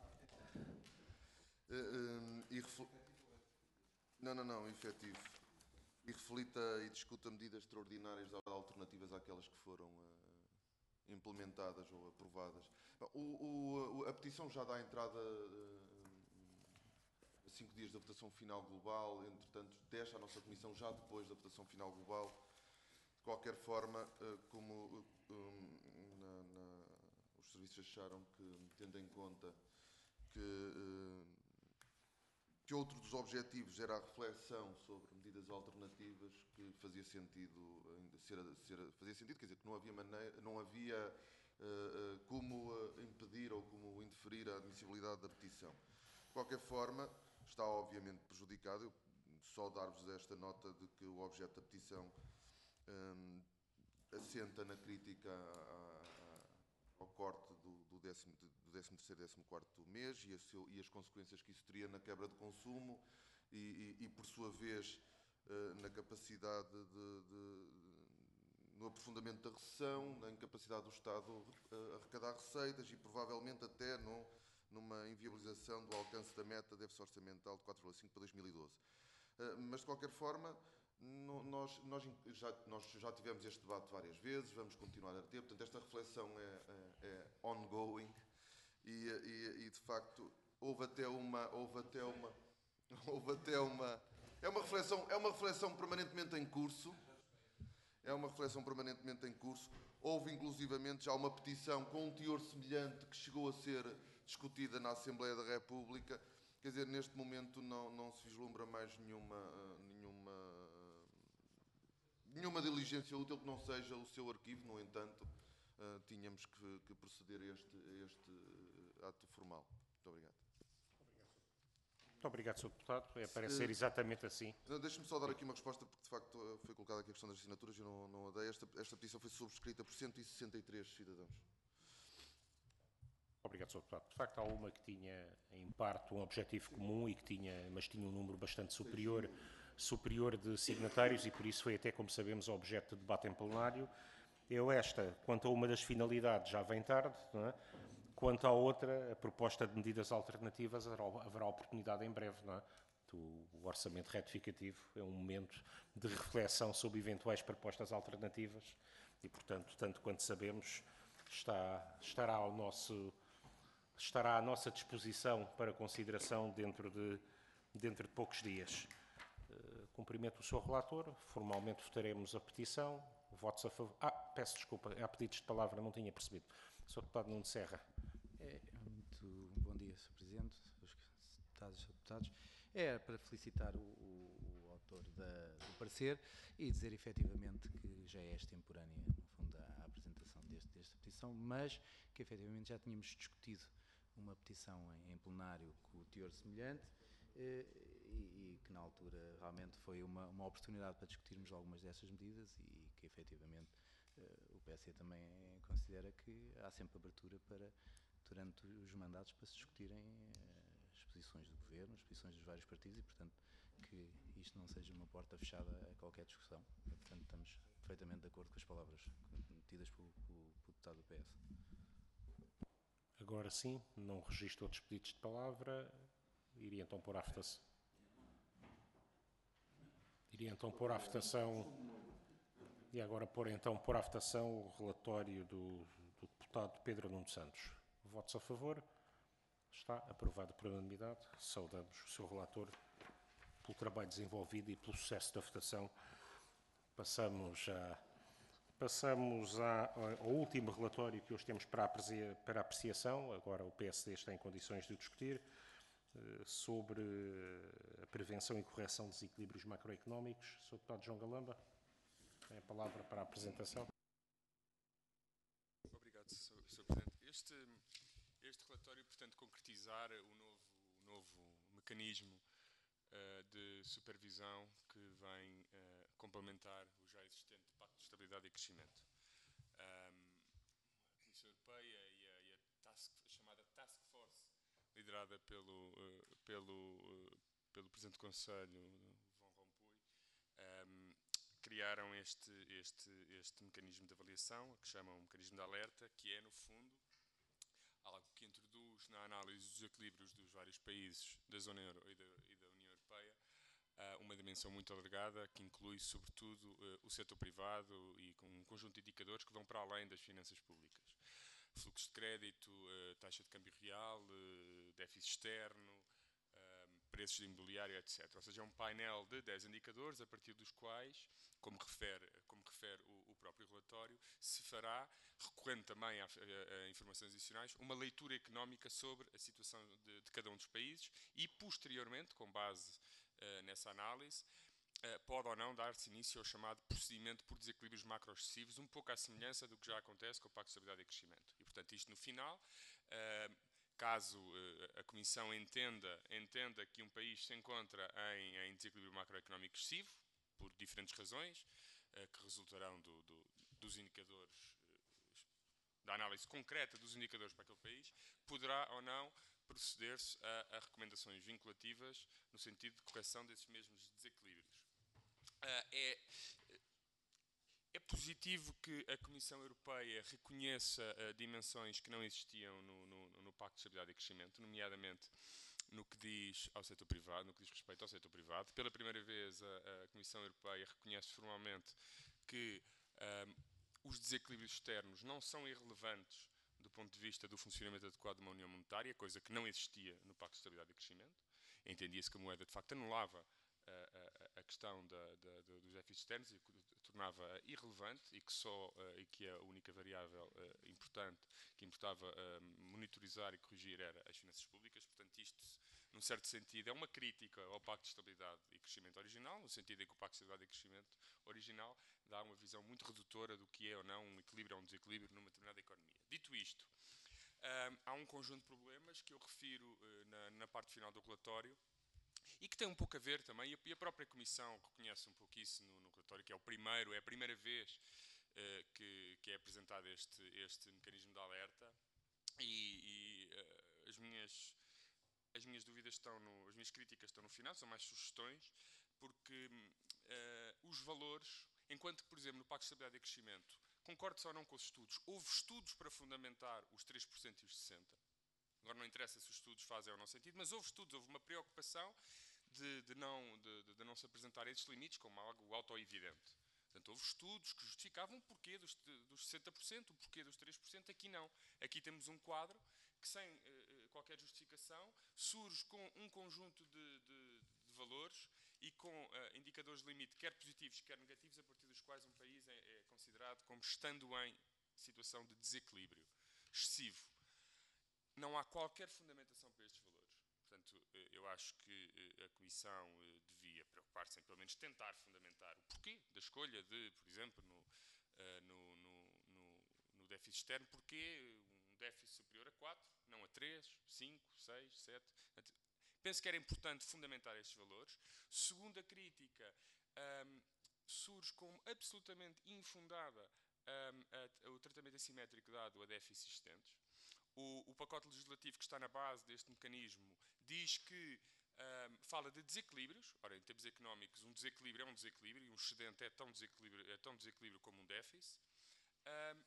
Uh, um, e refl... Não, não, não, efetivo. E reflita e discuta medidas extraordinárias alternativas àquelas que foram uh, implementadas ou aprovadas. O, o, a petição já dá entrada uh, a cinco dias da votação final global, entretanto deixa a nossa Comissão já depois da votação final global. De qualquer forma, uh, como uh, um, na, na, os serviços acharam que, tendo em conta que... Uh, que outro dos objetivos era a reflexão sobre medidas alternativas, que fazia sentido, ser, ser, fazia sentido, quer dizer, que não havia, maneira, não havia uh, uh, como uh, impedir ou como interferir a admissibilidade da petição. De qualquer forma, está obviamente prejudicado. Eu só dar-vos esta nota de que o objeto da petição um, assenta na crítica a, a, ao corte do, do décimo décimo terceiro e décimo quarto mês e, a seu, e as consequências que isso teria na quebra de consumo e, e, e por sua vez, uh, na capacidade de, de, de, no aprofundamento da recessão, na incapacidade do Estado uh, arrecadar receitas e provavelmente até no, numa inviabilização do alcance da meta de déficit orçamental de quatro vírgula cinco para dois mil e doze. Uh, mas, de qualquer forma, no, nós, nós, já, nós já tivemos este debate várias vezes, vamos continuar a ter, portanto, esta reflexão é, é, é ongoing. E, e, e de facto houve até uma houve até uma houve até uma é uma reflexão é uma reflexão permanentemente em curso é uma reflexão permanentemente em curso houve inclusivamente já uma petição com um teor semelhante que chegou a ser discutida na Assembleia da República. Quer dizer, neste momento não não se vislumbra mais nenhuma nenhuma nenhuma diligência útil que não seja o seu arquivo. No entanto, Uh, tínhamos que, que proceder a este, a este uh, ato formal. Muito obrigado. Muito obrigado, senhor Deputado. É, parece ser exatamente assim. Uh, Deixe-me só dar aqui uma resposta, porque de facto uh, foi colocada aqui a questão das assinaturas e eu não, não a dei. Esta, esta petição foi subscrita por cento e sessenta e três cidadãos. Obrigado, senhor Deputado. De facto, há uma que tinha, em parte, um objetivo comum, e que tinha, mas tinha um número bastante superior, superior de signatários, e por isso foi até, como sabemos, objeto de debate em plenário. Eu esta, quanto a uma das finalidades, já vem tarde, não é? Quanto à outra, a proposta de medidas alternativas, haverá oportunidade em breve, não é? O orçamento retificativo é um momento de reflexão sobre eventuais propostas alternativas e, portanto, tanto quanto sabemos, está, estará, ao nosso, estará à nossa disposição para consideração dentro de, dentro de poucos dias. Uh, cumprimento o senhor relator, formalmente votaremos a petição. Votos a favor. Ah, peço desculpa, há pedidos de palavra, não tinha percebido. senhor Deputado Nuno Serra. É, muito bom dia, senhor Presidente, senhores deputados e deputados. É para felicitar o, o, o autor da, do parecer e dizer efetivamente que já é extemporânea, no fundo, a, a apresentação deste, desta petição, mas que efetivamente já tínhamos discutido uma petição em, em plenário com o teor semelhante. E, e que na altura realmente foi uma, uma oportunidade para discutirmos algumas dessas medidas e que efetivamente o P S E também considera que há sempre abertura para, durante os mandatos, para se discutirem as posições do governo, as posições dos vários partidos e, portanto, que isto não seja uma porta fechada a qualquer discussão. Portanto, estamos perfeitamente de acordo com as palavras tidas pelo, pelo, pelo deputado do P S. Agora sim, não registro outros pedidos de palavra. Iria então pôr à votação. Iria então pôr à votação. E agora pôr então pôr à votação o relatório do, do deputado Pedro Nuno Santos. Votos a favor. Está aprovado por unanimidade. Saudamos o seu relator pelo trabalho desenvolvido e pelo sucesso da votação. Passamos, a, passamos a, ao último relatório que hoje temos para, aprecia, para apreciação. Agora o P S D está em condições de discutir sobre a prevenção e correção de desequilíbrios macroeconómicos. senhor Deputado João Galamba, tem a palavra para a apresentação. Obrigado, senhor Presidente. Este, este relatório, portanto, concretizar o novo, o novo mecanismo uh, de supervisão que vem uh, complementar o já existente Pacto de Estabilidade e Crescimento. Um, a Comissão Europeia e a, e a, task, a chamada Task Force, liderada pelo, uh, pelo, uh, pelo Presidente do Conselho, Van Rompuy, um, criaram este, este, este mecanismo de avaliação, que chamam um mecanismo de alerta, que é, no fundo, algo que introduz na análise dos equilíbrios dos vários países da zona euro e da, e da União Europeia uh, uma dimensão muito alargada, que inclui, sobretudo, uh, o setor privado e com um conjunto de indicadores que vão para além das finanças públicas. Fluxo de crédito, uh, taxa de câmbio real, uh, déficit externo, uh, preços de imobiliário, etcétera. Ou seja, é um painel de dez indicadores a partir dos quais, como refere, como refere o, o próprio relatório, se fará, recorrendo também a, a, a informações adicionais, uma leitura económica sobre a situação de, de cada um dos países e, posteriormente, com base uh, nessa análise, Uh, pode ou não dar-se início ao chamado procedimento por desequilíbrios macro-excessivos, um pouco à semelhança do que já acontece com o Pacto de Estabilidade e Crescimento. E, portanto, isto no final, uh, caso uh, a Comissão entenda, entenda que um país se encontra em, em desequilíbrio macroeconómico excessivo, por diferentes razões, uh, que resultarão do, do, dos indicadores, uh, da análise concreta dos indicadores para aquele país, poderá ou não proceder-se a, a recomendações vinculativas no sentido de correção desses mesmos desequilíbrios. Uh, é, é positivo que a Comissão Europeia reconheça uh, dimensões que não existiam no, no, no Pacto de Estabilidade e Crescimento, nomeadamente no que diz ao setor privado, no que diz respeito ao setor privado. Pela primeira vez, a, a Comissão Europeia reconhece formalmente que um, os desequilíbrios externos não são irrelevantes do ponto de vista do funcionamento adequado de uma União Monetária, coisa que não existia no Pacto de Estabilidade e Crescimento. Entendia-se que a moeda, de facto, anulava A, a, a questão da, da, dos déficits externos e que tornava irrelevante e que, só, uh, e que a única variável uh, importante que importava uh, monitorizar e corrigir era as finanças públicas. Portanto, isto, num certo sentido, é uma crítica ao Pacto de Estabilidade e Crescimento original, no sentido em que o Pacto de Estabilidade e Crescimento original dá uma visão muito redutora do que é ou não um equilíbrio ou um desequilíbrio numa determinada economia. Dito isto, uh, há um conjunto de problemas que eu refiro uh, na, na parte final do relatório, e que tem um pouco a ver também, e a própria Comissão reconhece um pouco isso no, no relatório, que é o primeiro, é a primeira vez uh, que, que é apresentado este, este mecanismo de alerta, e, e uh, as, minhas, as minhas dúvidas estão, no, as minhas críticas estão no final, são mais sugestões, porque uh, os valores, enquanto que, por exemplo, no Pacto de Estabilidade e Crescimento, concordo-se ou não com os estudos, houve estudos para fundamentar os três por cento e os sessenta por cento, agora não interessa se os estudos fazem ou não sentido, mas houve estudos, houve uma preocupação de, de, não, de, de não se apresentar esses limites como algo auto-evidente. Portanto, houve estudos que justificavam o porquê dos, dos sessenta por cento, o porquê dos três por cento, aqui não. Aqui temos um quadro que, sem uh, qualquer justificação, surge com um conjunto de, de, de valores e com uh, indicadores de limite, quer positivos, quer negativos, a partir dos quais um país é, é considerado como estando em situação de desequilíbrio excessivo. Não há qualquer fundamentação para estes valores. Portanto, eu acho que a Comissão devia preocupar-se em, pelo menos, tentar fundamentar o porquê da escolha de, por exemplo, no, no, no, no, no déficit externo, porquê um déficit superior a quatro, não a três, cinco, seis, sete. Penso que era importante fundamentar estes valores. Segunda crítica, um, surge como absolutamente infundada um, a, a, o tratamento assimétrico dado a déficits existentes. O, o pacote legislativo que está na base deste mecanismo diz que um, fala de desequilíbrios. Ora, em termos económicos, um desequilíbrio é um desequilíbrio e um excedente é tão desequilíbrio, é tão desequilíbrio como um déficit. Um,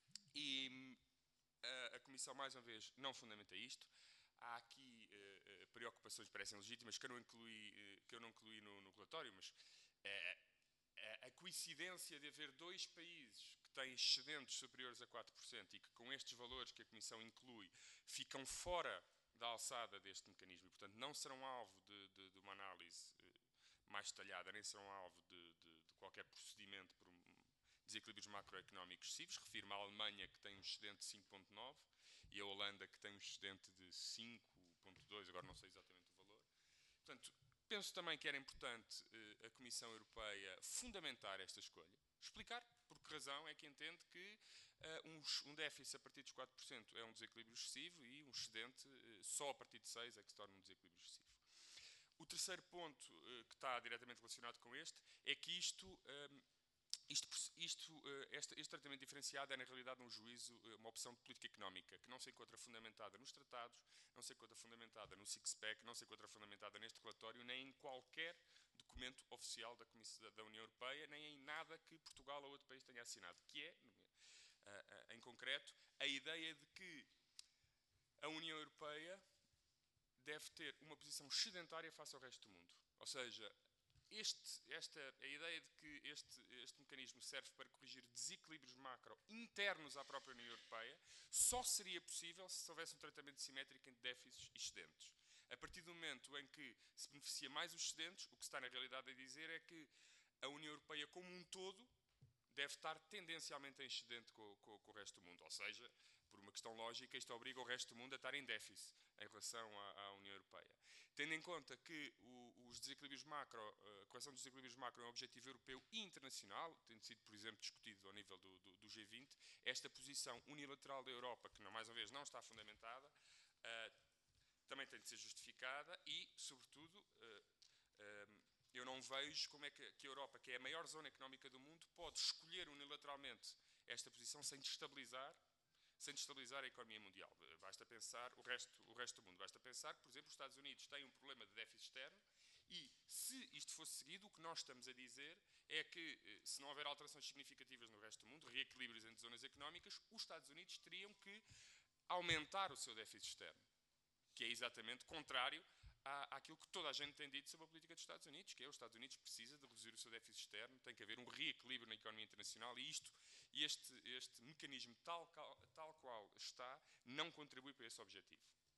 e a, a Comissão, mais uma vez, não fundamenta isto. Há aqui uh, uh, preocupações que parecem legítimas, que eu não incluí, uh, que eu não incluí no, no relatório, mas uh, a coincidência de haver dois países que têm excedentes superiores a quatro por cento e que, com estes valores que a Comissão inclui, ficam fora da alçada deste mecanismo e, portanto, não serão alvo de, de, de uma análise uh, mais detalhada, nem serão alvo de, de, de qualquer procedimento por desequilíbrios macroeconómicos excessivos. Refiro-me à Alemanha, que tem um excedente de cinco vírgula nove, e a Holanda, que tem um excedente de cinco vírgula dois, agora não sei exatamente o valor. Portanto, penso também que era importante eh, a Comissão Europeia fundamentar esta escolha, explicar por que razão é que entende que eh, um, um déficit a partir dos quatro por cento é um desequilíbrio excessivo e um excedente eh, só a partir de seis por cento é que se torna um desequilíbrio excessivo. O terceiro ponto eh, que está diretamente relacionado com este é que isto... Eh, Isto, isto, este, este tratamento diferenciado é, na realidade, um juízo, uma opção de política económica que não se encontra fundamentada nos tratados, não se encontra fundamentada no six-pack, não se encontra fundamentada neste relatório, nem em qualquer documento oficial da, Comissão, da União Europeia, nem em nada que Portugal ou outro país tenha assinado, que é, em concreto, a ideia de que a União Europeia deve ter uma posição excedentária face ao resto do mundo. Ou seja, Este, esta, a ideia de que este, este mecanismo serve para corrigir desequilíbrios macro internos à própria União Europeia só seria possível se houvesse um tratamento simétrico entre déficits e excedentes. A partir do momento em que se beneficia mais os excedentes, o que se está na realidade a dizer é que a União Europeia como um todo deve estar tendencialmente em excedente com, com, com o resto do mundo. Ou seja, por uma questão lógica, isto obriga o resto do mundo a estar em déficit em relação à, à União Europeia. Tendo em conta que o, os desequilíbrios macro, a correção dos desequilíbrios macro é um objetivo europeu e internacional, tendo sido, por exemplo, discutido ao nível do, do, do G vinte, esta posição unilateral da Europa, que, mais uma vez, não está fundamentada, uh, também tem de ser justificada e, sobretudo, uh, uh, eu não vejo como é que, que a Europa, que é a maior zona económica do mundo, pode escolher unilateralmente esta posição sem destabilizar sem destabilizar a economia mundial. Basta pensar o resto, o resto do mundo. Basta pensar que, por exemplo, os Estados Unidos têm um problema de déficit externo e, se isto fosse seguido, o que nós estamos a dizer é que, se não houver alterações significativas no resto do mundo, reequilíbrios entre zonas económicas, os Estados Unidos teriam que aumentar o seu déficit externo, que é exatamente contrário à, àquilo que toda a gente tem dito sobre a política dos Estados Unidos, que é os Estados Unidos precisa de reduzir o seu déficit externo, tem que haver um reequilíbrio na economia internacional e isto E este, este mecanismo, tal, tal qual está, não contribui para esse objetivo.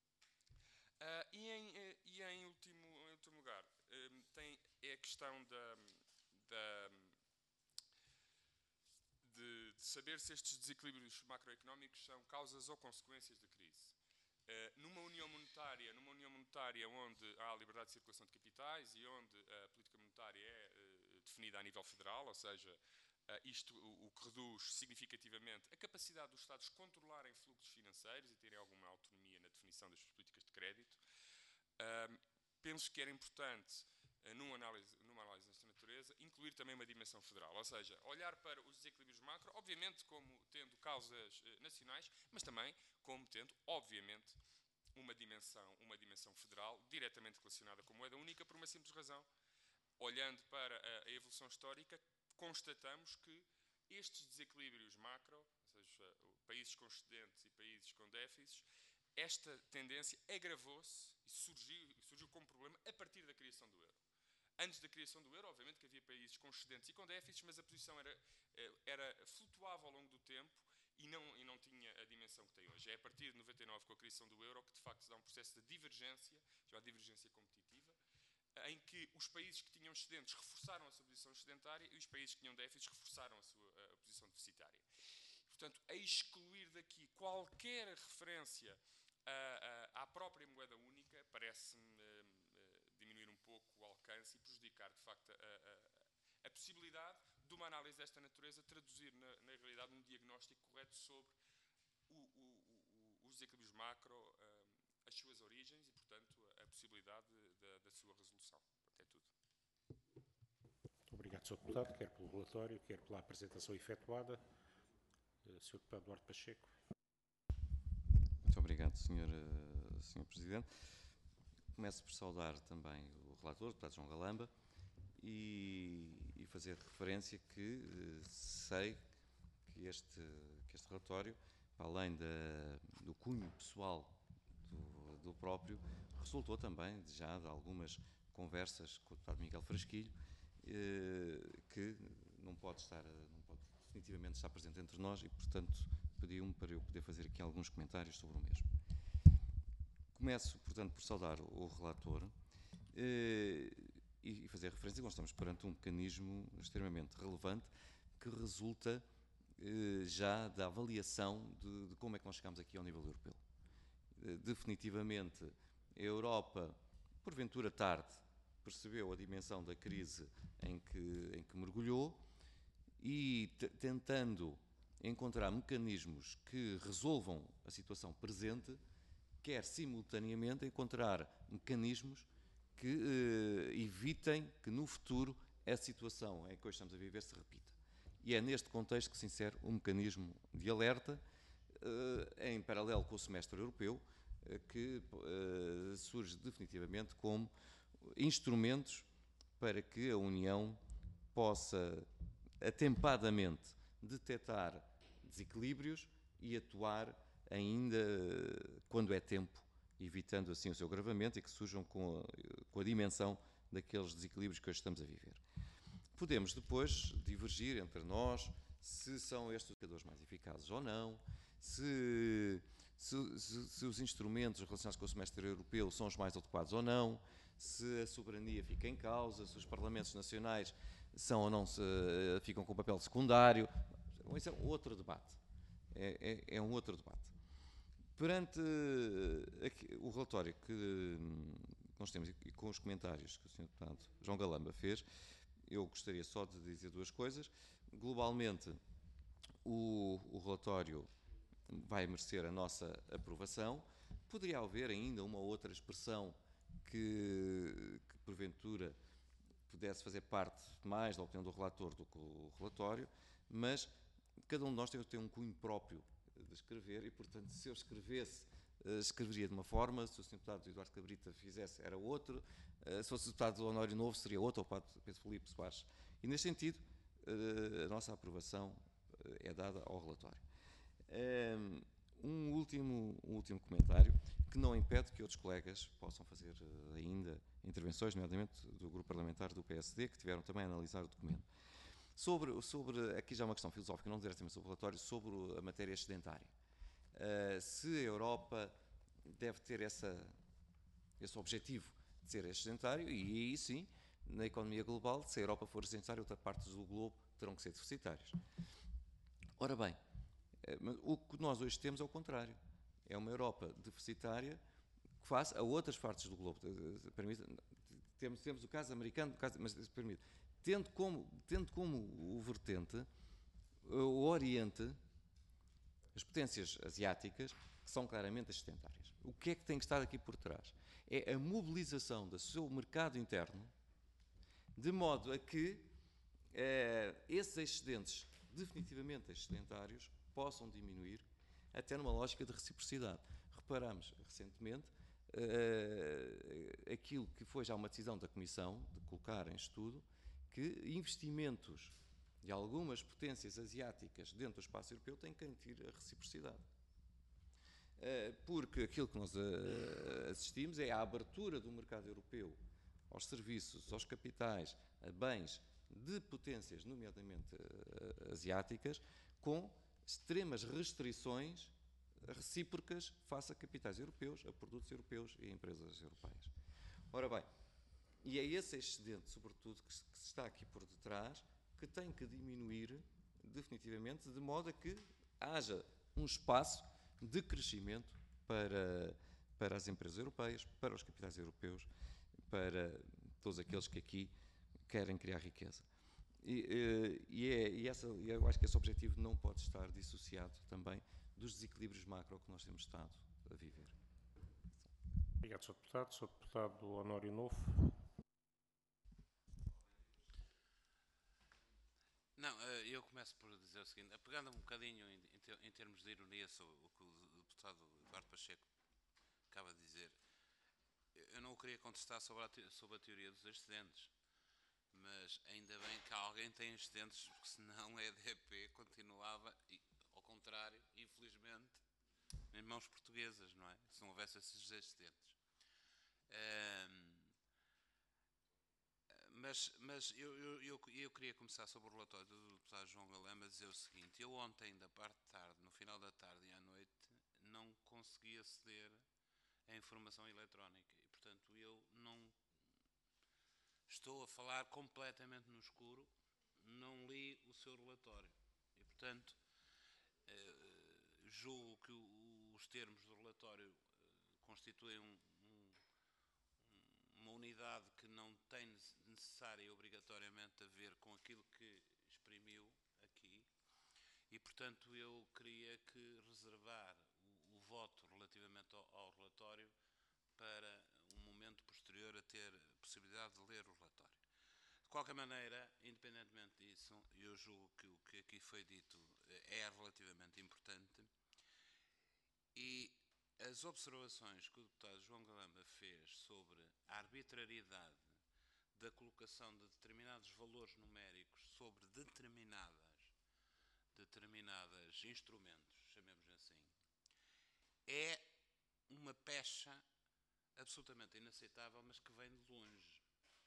Uh, e, em, e em, último, em último lugar, um, tem, é a questão da, da, de, de saber se estes desequilíbrios macroeconómicos são causas ou consequências da crise. Uh, numa união monetária, numa união monetária onde há liberdade de circulação de capitais e onde a política monetária é uh, definida a nível federal, ou seja, Uh, isto o, o que reduz significativamente a capacidade dos Estados controlarem fluxos financeiros e terem alguma autonomia na definição das suas políticas de crédito. Uh, penso que era importante, uh, numa, análise, numa análise desta natureza, incluir também uma dimensão federal, ou seja, olhar para os desequilíbrios macro, obviamente como tendo causas uh, nacionais, mas também como tendo, obviamente, uma dimensão, uma dimensão federal diretamente relacionada com a moeda única por uma simples razão. Olhando para a, a evolução histórica, constatamos que estes desequilíbrios macro, ou seja, países com excedentes e países com déficits, esta tendência agravou-se e surgiu, surgiu como problema a partir da criação do euro. Antes da criação do euro, obviamente que havia países com excedentes e com déficits, mas a posição era, era flutuava ao longo do tempo e não, e não tinha a dimensão que tem hoje. É a partir de noventa e nove, com a criação do euro, que de facto se dá um processo de divergência, chamada divergência competitiva, em que os países que tinham excedentes reforçaram a sua posição excedentária e os países que tinham déficits reforçaram a sua a, a posição deficitária. Portanto, a excluir daqui qualquer referência a, a, à própria moeda única parece-me diminuir um pouco o alcance e prejudicar, de facto, a, a, a possibilidade de uma análise desta natureza traduzir, na, na realidade, um diagnóstico correto sobre o, o, o, os desequilíbrios macro, as suas origens e, portanto, a possibilidade da, da sua resolução. É tudo. Muito obrigado, senhor Deputado, quer pelo relatório, quer pela apresentação efetuada. senhor Deputado Duarte Pacheco. Muito obrigado, senhor senhor Presidente. Começo por saudar também o relator, o Deputado João Galamba, e, e fazer referência que eh, sei que este, que este relatório, para além da, do cunho pessoal do, do próprio, resultou também de, já de algumas conversas com o Deputado Miguel Frasquilho, eh, que não pode estar, não pode definitivamente estar presente entre nós e, portanto, pediu-me para eu poder fazer aqui alguns comentários sobre o mesmo. Começo, portanto, por saudar o relator eh, e fazer referência que nós estamos perante um mecanismo extremamente relevante que resulta eh, já da avaliação de, de como é que nós chegamos aqui ao nível europeu. Eh, definitivamente, a Europa, porventura tarde, percebeu a dimensão da crise em que, em que mergulhou e tentando encontrar mecanismos que resolvam a situação presente, quer simultaneamente encontrar mecanismos que eh, evitem que no futuro a situação em que hoje estamos a viver se repita. E é neste contexto que se insere um mecanismo de alerta, eh, em paralelo com o semestre europeu, eh, que eh, surge definitivamente como instrumentos para que a União possa atempadamente detectar desequilíbrios e atuar ainda quando é tempo, evitando assim o seu agravamento e que surjam com a, com a dimensão daqueles desequilíbrios que hoje estamos a viver. Podemos depois divergir entre nós se são estes os indicadores mais eficazes ou não, se, se, se, se os instrumentos relacionados com o semestre europeu são os mais adequados ou não, se a soberania fica em causa, se os parlamentos nacionais são ou não se, ficam com papel secundário. Isso é um outro debate. É, é, é um outro debate. Perante aqui, o relatório que nós temos e com os comentários que o senhor Deputado João Galamba fez, eu gostaria só de dizer duas coisas. Globalmente, o, o relatório vai merecer a nossa aprovação. Poderia haver ainda uma outra expressão que, que porventura pudesse fazer parte mais da opinião do relator do que o relatório, mas cada um de nós tem, tem um cunho próprio de escrever e, portanto, se eu escrevesse, escreveria de uma forma, se o senhor Deputado Eduardo Cabrita fizesse, era outro, se fosse o Deputado Honório Novo, seria outro, ou o Deputado Pedro Filipe Soares. E, neste sentido, a nossa aprovação é dada ao relatório. Um último, um último comentário, que não impede que outros colegas possam fazer ainda intervenções, nomeadamente do grupo parlamentar do P S D, que tiveram também a analisar o documento. Sobre, sobre, aqui já é uma questão filosófica, não diretamente sobre o relatório, sobre a matéria excedentária. Uh, se a Europa deve ter essa, esse objetivo de ser excedentário, e aí sim, na economia global, se a Europa for excedentária, outras partes do globo terão que ser deficitárias. Ora bem, o que nós hoje temos é o contrário. É uma Europa deficitária que faz a outras partes do globo. Temos, temos o caso americano, o caso, mas permite. Tendo como, tendo como o vertente o Oriente, as potências asiáticas, que são claramente excedentárias. O que é que tem que estar aqui por trás? É a mobilização do seu mercado interno, de modo a que eh, esses excedentes, definitivamente excedentários, possam diminuir, até numa lógica de reciprocidade. Reparamos recentemente uh, aquilo que foi já uma decisão da Comissão de colocar em estudo que investimentos de algumas potências asiáticas dentro do espaço europeu têm que garantir a reciprocidade. Uh, porque aquilo que nós uh, assistimos é a abertura do mercado europeu aos serviços, aos capitais, a bens de potências, nomeadamente uh, asiáticas, com extremas restrições recíprocas face a capitais europeus, a produtos europeus e a empresas europeias. Ora bem, e é esse excedente, sobretudo, que se está aqui por detrás, que tem que diminuir definitivamente, de modo a que haja um espaço de crescimento para, para as empresas europeias, para os capitais europeus, para todos aqueles que aqui querem criar riqueza. E, e, é, e essa, eu acho que esse objetivo não pode estar dissociado também dos desequilíbrios macro que nós temos estado a viver. Obrigado, senhor Deputado. senhor Deputado Honório Novo. Não, eu começo por dizer o seguinte, pegando um bocadinho em, em termos de ironia sobre o que o deputado Eduardo Pacheco acaba de dizer, eu não o queria contestar sobre a, sobre a teoria dos excedentes, mas ainda bem que alguém tem excedentes, porque senão a E D P continuava, e, ao contrário, infelizmente, em mãos portuguesas, não é? Se não houvesse esses excedentes. Um, mas mas eu, eu, eu, eu queria começar sobre o relatório do deputado João Galamba a dizer o seguinte, eu ontem, da parte de tarde, no final da tarde e à noite, não consegui aceder à informação eletrónica e, portanto, eu não estou a falar completamente no escuro, não li o seu relatório e, portanto, eh, julgo que o, os termos do relatório eh, constituem um, um, uma unidade que não tem necessária e obrigatoriamente a ver com aquilo que exprimiu aqui e, portanto, eu queria que reservar o, o voto relativamente ao, ao relatório para um momento posterior a ter a possibilidade de ler o relatório. De qualquer maneira, independentemente disso, eu julgo que o que aqui foi dito é relativamente importante e as observações que o deputado João Galamba fez sobre a arbitrariedade da colocação de determinados valores numéricos sobre determinadas, determinadas instrumentos, chamemos assim, é uma pecha absolutamente inaceitável, mas que vem de longe.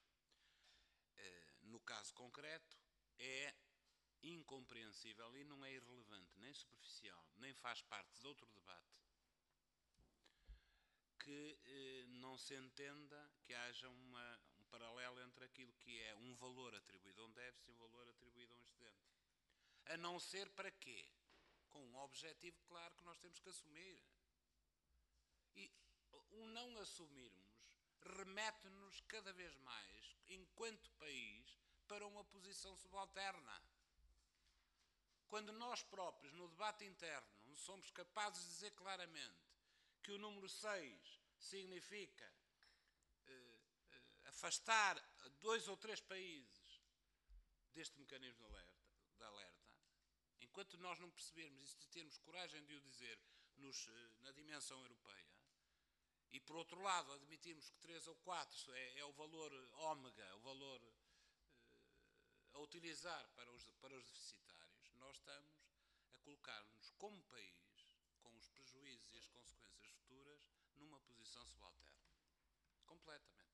No caso concreto, é incompreensível e não é irrelevante, nem superficial, nem faz parte de outro debate, que eh, não se entenda que haja uma, um paralelo entre aquilo que é um valor atribuído a um déficit e um valor atribuído a um excedente. A não ser para quê? Com um objetivo claro que nós temos que assumir. E o não assumirmos remete-nos cada vez mais, enquanto país, para uma posição subalterna. Quando nós próprios, no debate interno, somos capazes de dizer claramente que o número seis significa eh, eh, afastar dois ou três países deste mecanismo de alerta, de alerta, enquanto nós não percebermos isso, de termos coragem de o dizer nos, na dimensão europeia, e por outro lado admitirmos que três ou quatro é, é o valor ômega, o valor eh, a utilizar para os, para os deficitários, nós estamos a colocar-nos como país, com os prejuízos e as consequências futuras, numa posição subalterna. Completamente.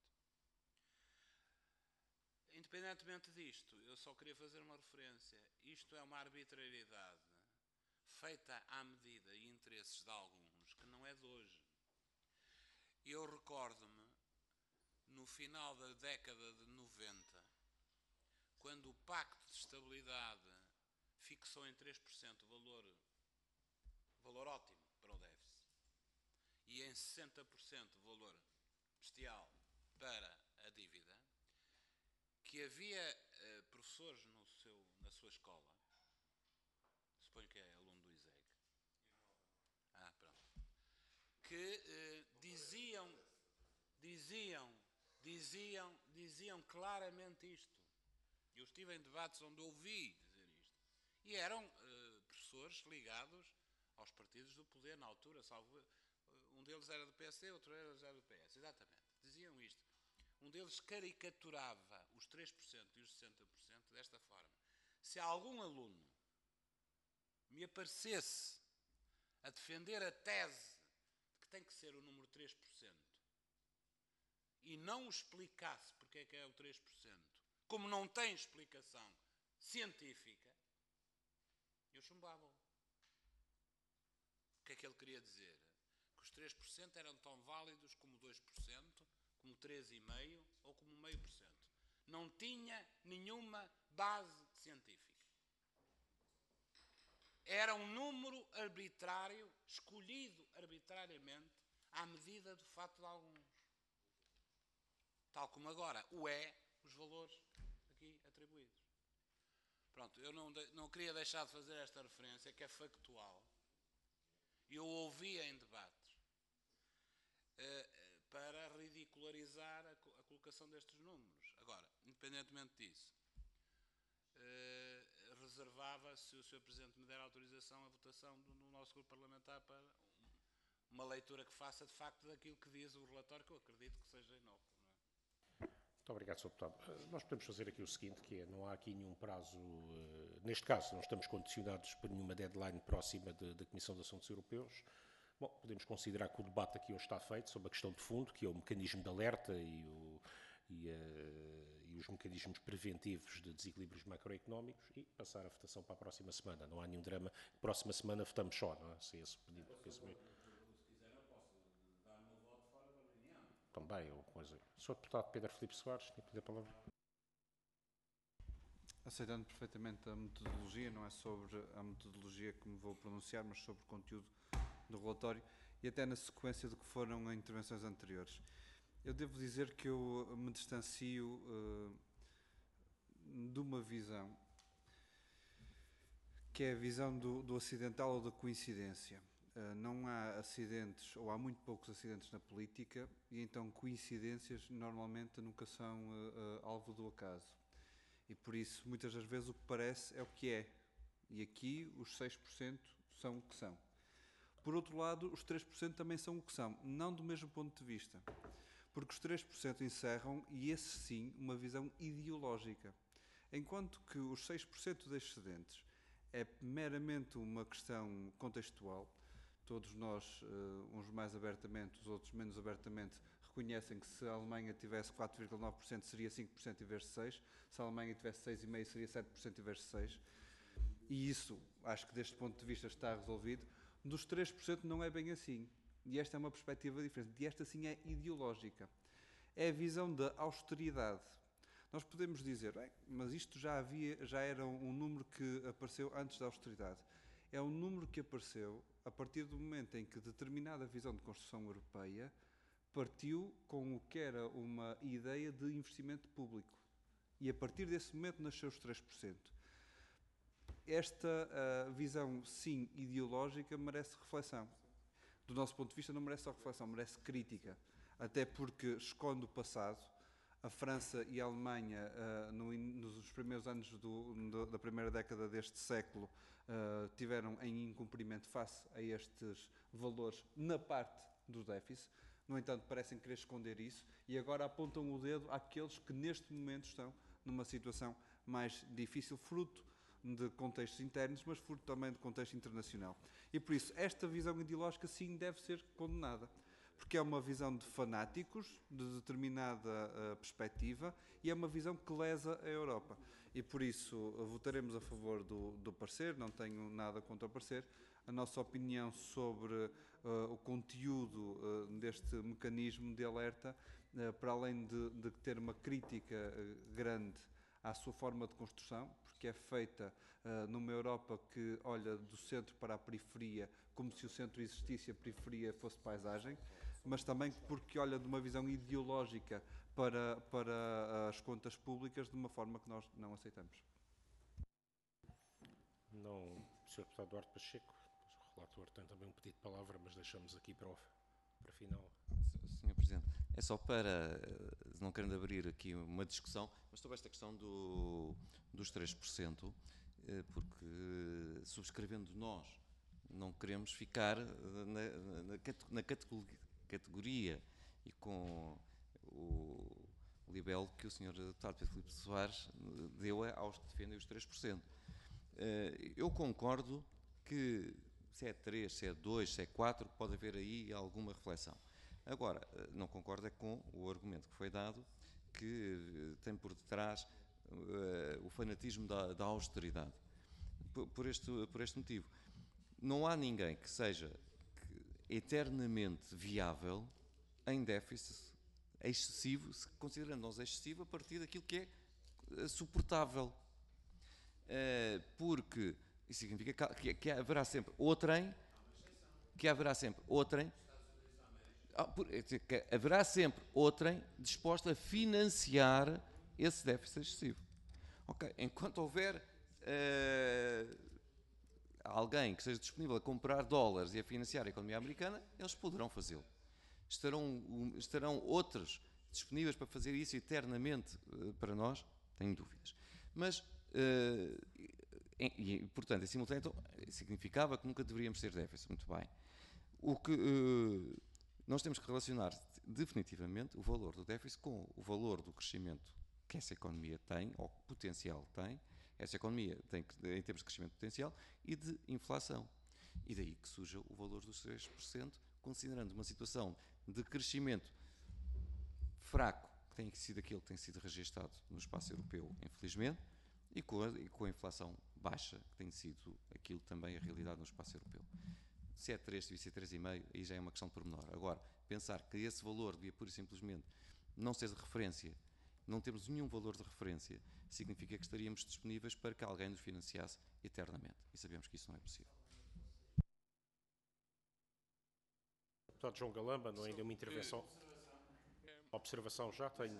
Independentemente disto, eu só queria fazer uma referência. Isto é uma arbitrariedade feita à medida e interesses de alguns, que não é de hoje. Eu recordo-me, no final da década de noventa, quando o Pacto de Estabilidade fixou em três por cento o valor, valor ótimo para o déficit e em sessenta por cento o valor bestial para a dívida, que havia eh, professores no seu, na sua escola, suponho que é aluno do I S E G, ah, pronto, que eh, diziam, diziam, diziam, diziam claramente isto. Eu estive em debates onde ouvi dizer isto. E eram eh, professores ligados aos partidos do poder na altura, salvo, um deles era do P S D, outro era do P S, exatamente. Diziam isto. Um deles caricaturava os três por cento e os sessenta por cento desta forma. Se algum aluno me aparecesse a defender a tese de que tem que ser o número três por cento e não explicasse porque é que é o três por cento, como não tem explicação científica, eu chumbava-o. O que é que ele queria dizer? Que os três por cento eram tão válidos como dois por cento, como três vírgula cinco por cento ou como meio por cento. Não tinha nenhuma base científica. Era um número arbitrário, escolhido arbitrariamente, à medida do fato de alguns. Tal como agora o é os valores aqui atribuídos. Pronto, eu não, não queria deixar de fazer esta referência, que é factual. Eu ouvia em debates uh, para ridicularizar a, a colocação destes números. Agora, independentemente disso, uh, reservava, se o senhor Presidente me der autorização, a votação do, do nosso grupo parlamentar para uma leitura que faça de facto daquilo que diz o relatório, que eu acredito que seja inócuo. Muito obrigado, senhor Deputado. Nós podemos fazer aqui o seguinte, que é, não há aqui nenhum prazo, uh, neste caso, não estamos condicionados por nenhuma deadline próxima da Comissão de Assuntos Europeus. Bom, podemos considerar que o debate aqui hoje está feito sobre a questão de fundo, que é o mecanismo de alerta e, o, e, uh, e os mecanismos preventivos de desequilíbrios macroeconómicos, e passar a votação para a próxima semana. Não há nenhum drama. Próxima semana votamos só, não é? Se é esse pedido. Também, ou coisa. senhor Deputado Pedro Filipe Soares, tinha que pedir a palavra. Aceitando perfeitamente a metodologia, não é sobre a metodologia que me vou pronunciar, mas sobre o conteúdo do relatório e até na sequência do que foram as intervenções anteriores. Eu devo dizer que eu me distancio uh, de uma visão que é a visão do, do acidental ou da coincidência. Uh, não há acidentes, ou há muito poucos acidentes na política, e então coincidências normalmente nunca são uh, uh, alvo do acaso. E por isso, muitas das vezes, o que parece é o que é. E aqui, os seis por cento são o que são. Por outro lado, os três por cento também são o que são, não do mesmo ponto de vista. Porque os três por cento encerram, e esse sim, uma visão ideológica. Enquanto que os seis por cento dos excedentes é meramente uma questão contextual. Todos nós, uh, uns mais abertamente, os outros menos abertamente, reconhecem que se a Alemanha tivesse quatro vírgula nove por cento seria cinco por cento em vez de seis por cento, se a Alemanha tivesse seis vírgula cinco por cento seria sete por cento em vez de seis por cento. E isso, acho que deste ponto de vista está resolvido. Dos três por cento não é bem assim. E esta é uma perspectiva diferente. E esta sim é ideológica. É a visão da austeridade. Nós podemos dizer, bem, mas isto já havia, já era um número que apareceu antes da austeridade. É um número que apareceu a partir do momento em que determinada visão de construção europeia partiu com o que era uma ideia de investimento público. E a partir desse momento nasceu os três por cento. Esta uh, visão, sim, ideológica, merece reflexão. Do nosso ponto de vista, não merece só reflexão, merece crítica. Até porque esconde o passado. A França e a Alemanha, uh, no, nos primeiros anos do, do, da primeira década deste século, uh, tiveram em incumprimento face a estes valores na parte do déficit. No entanto, parecem querer esconder isso e agora apontam o dedo àqueles que neste momento estão numa situação mais difícil, fruto de contextos internos, mas fruto também de contexto internacional. E por isso, esta visão ideológica sim deve ser condenada. Porque é uma visão de fanáticos, de determinada uh, perspectiva, e é uma visão que lesa a Europa. E por isso uh, votaremos a favor do, do parecer, não tenho nada contra o parecer. A nossa opinião sobre uh, o conteúdo uh, deste mecanismo de alerta, uh, para além de, de ter uma crítica uh, grande à sua forma de construção, porque é feita uh, numa Europa que olha do centro para a periferia, como se o centro existisse e a periferia fosse paisagem, mas também porque olha de uma visão ideológica para, para as contas públicas de uma forma que nós não aceitamos. Não, senhor Deputado Duarte Pacheco, o relator tem também um pedido de palavra, mas deixamos aqui para o para final. senhor Presidente, é só para, não querendo abrir aqui uma discussão, mas sobre esta questão do, dos três por cento, porque subscrevendo nós, não queremos ficar na, na, na categoria e com o libelo que o senhor Deputado Pedro Filipe Soares deu aos que defendem os três por cento. Eu concordo que se é três, se é dois, se é quatro, pode haver aí alguma reflexão. Agora, não concordo é com o argumento que foi dado, que tem por detrás uh, o fanatismo da, da austeridade. Por, por, este, por este motivo, não há ninguém que seja eternamente viável em déficit excessivo, considerando nós excessivo a partir daquilo que é suportável. Uh, porque isso significa que, que, que haverá sempre outrem, que haverá sempre outrem, ah, por, que haverá sempre outrem disposto a financiar esse déficit excessivo. Okay. Enquanto houver uh, alguém que seja disponível a comprar dólares e a financiar a economia americana, eles poderão fazê-lo. Estarão, um, estarão outros disponíveis para fazer isso eternamente uh, para nós? Tenho dúvidas. Mas uh, E, e, portanto, em simultâneo, então, significava que nunca deveríamos ter déficit. Muito bem. O que uh, nós temos que relacionar definitivamente o valor do déficit com o valor do crescimento que essa economia tem, ou que potencial tem. Essa economia tem, em termos de crescimento potencial e de inflação. E daí que surja o valor dos três por cento, considerando uma situação de crescimento fraco, que tem sido aquilo que tem sido registado no espaço europeu, infelizmente, e com a, e com a inflação baixa, que tem sido aquilo também a realidade no espaço europeu. Se é três, devia ser três vírgula cinco, aí já é uma questão de pormenor. Agora, pensar que esse valor devia pura e simplesmente não ser de referência, não temos nenhum valor de referência, significa que estaríamos disponíveis para que alguém nos financiasse eternamente. E sabemos que isso não é possível. Deputado João Galamba, não é ainda uma intervenção? Observação já tenho.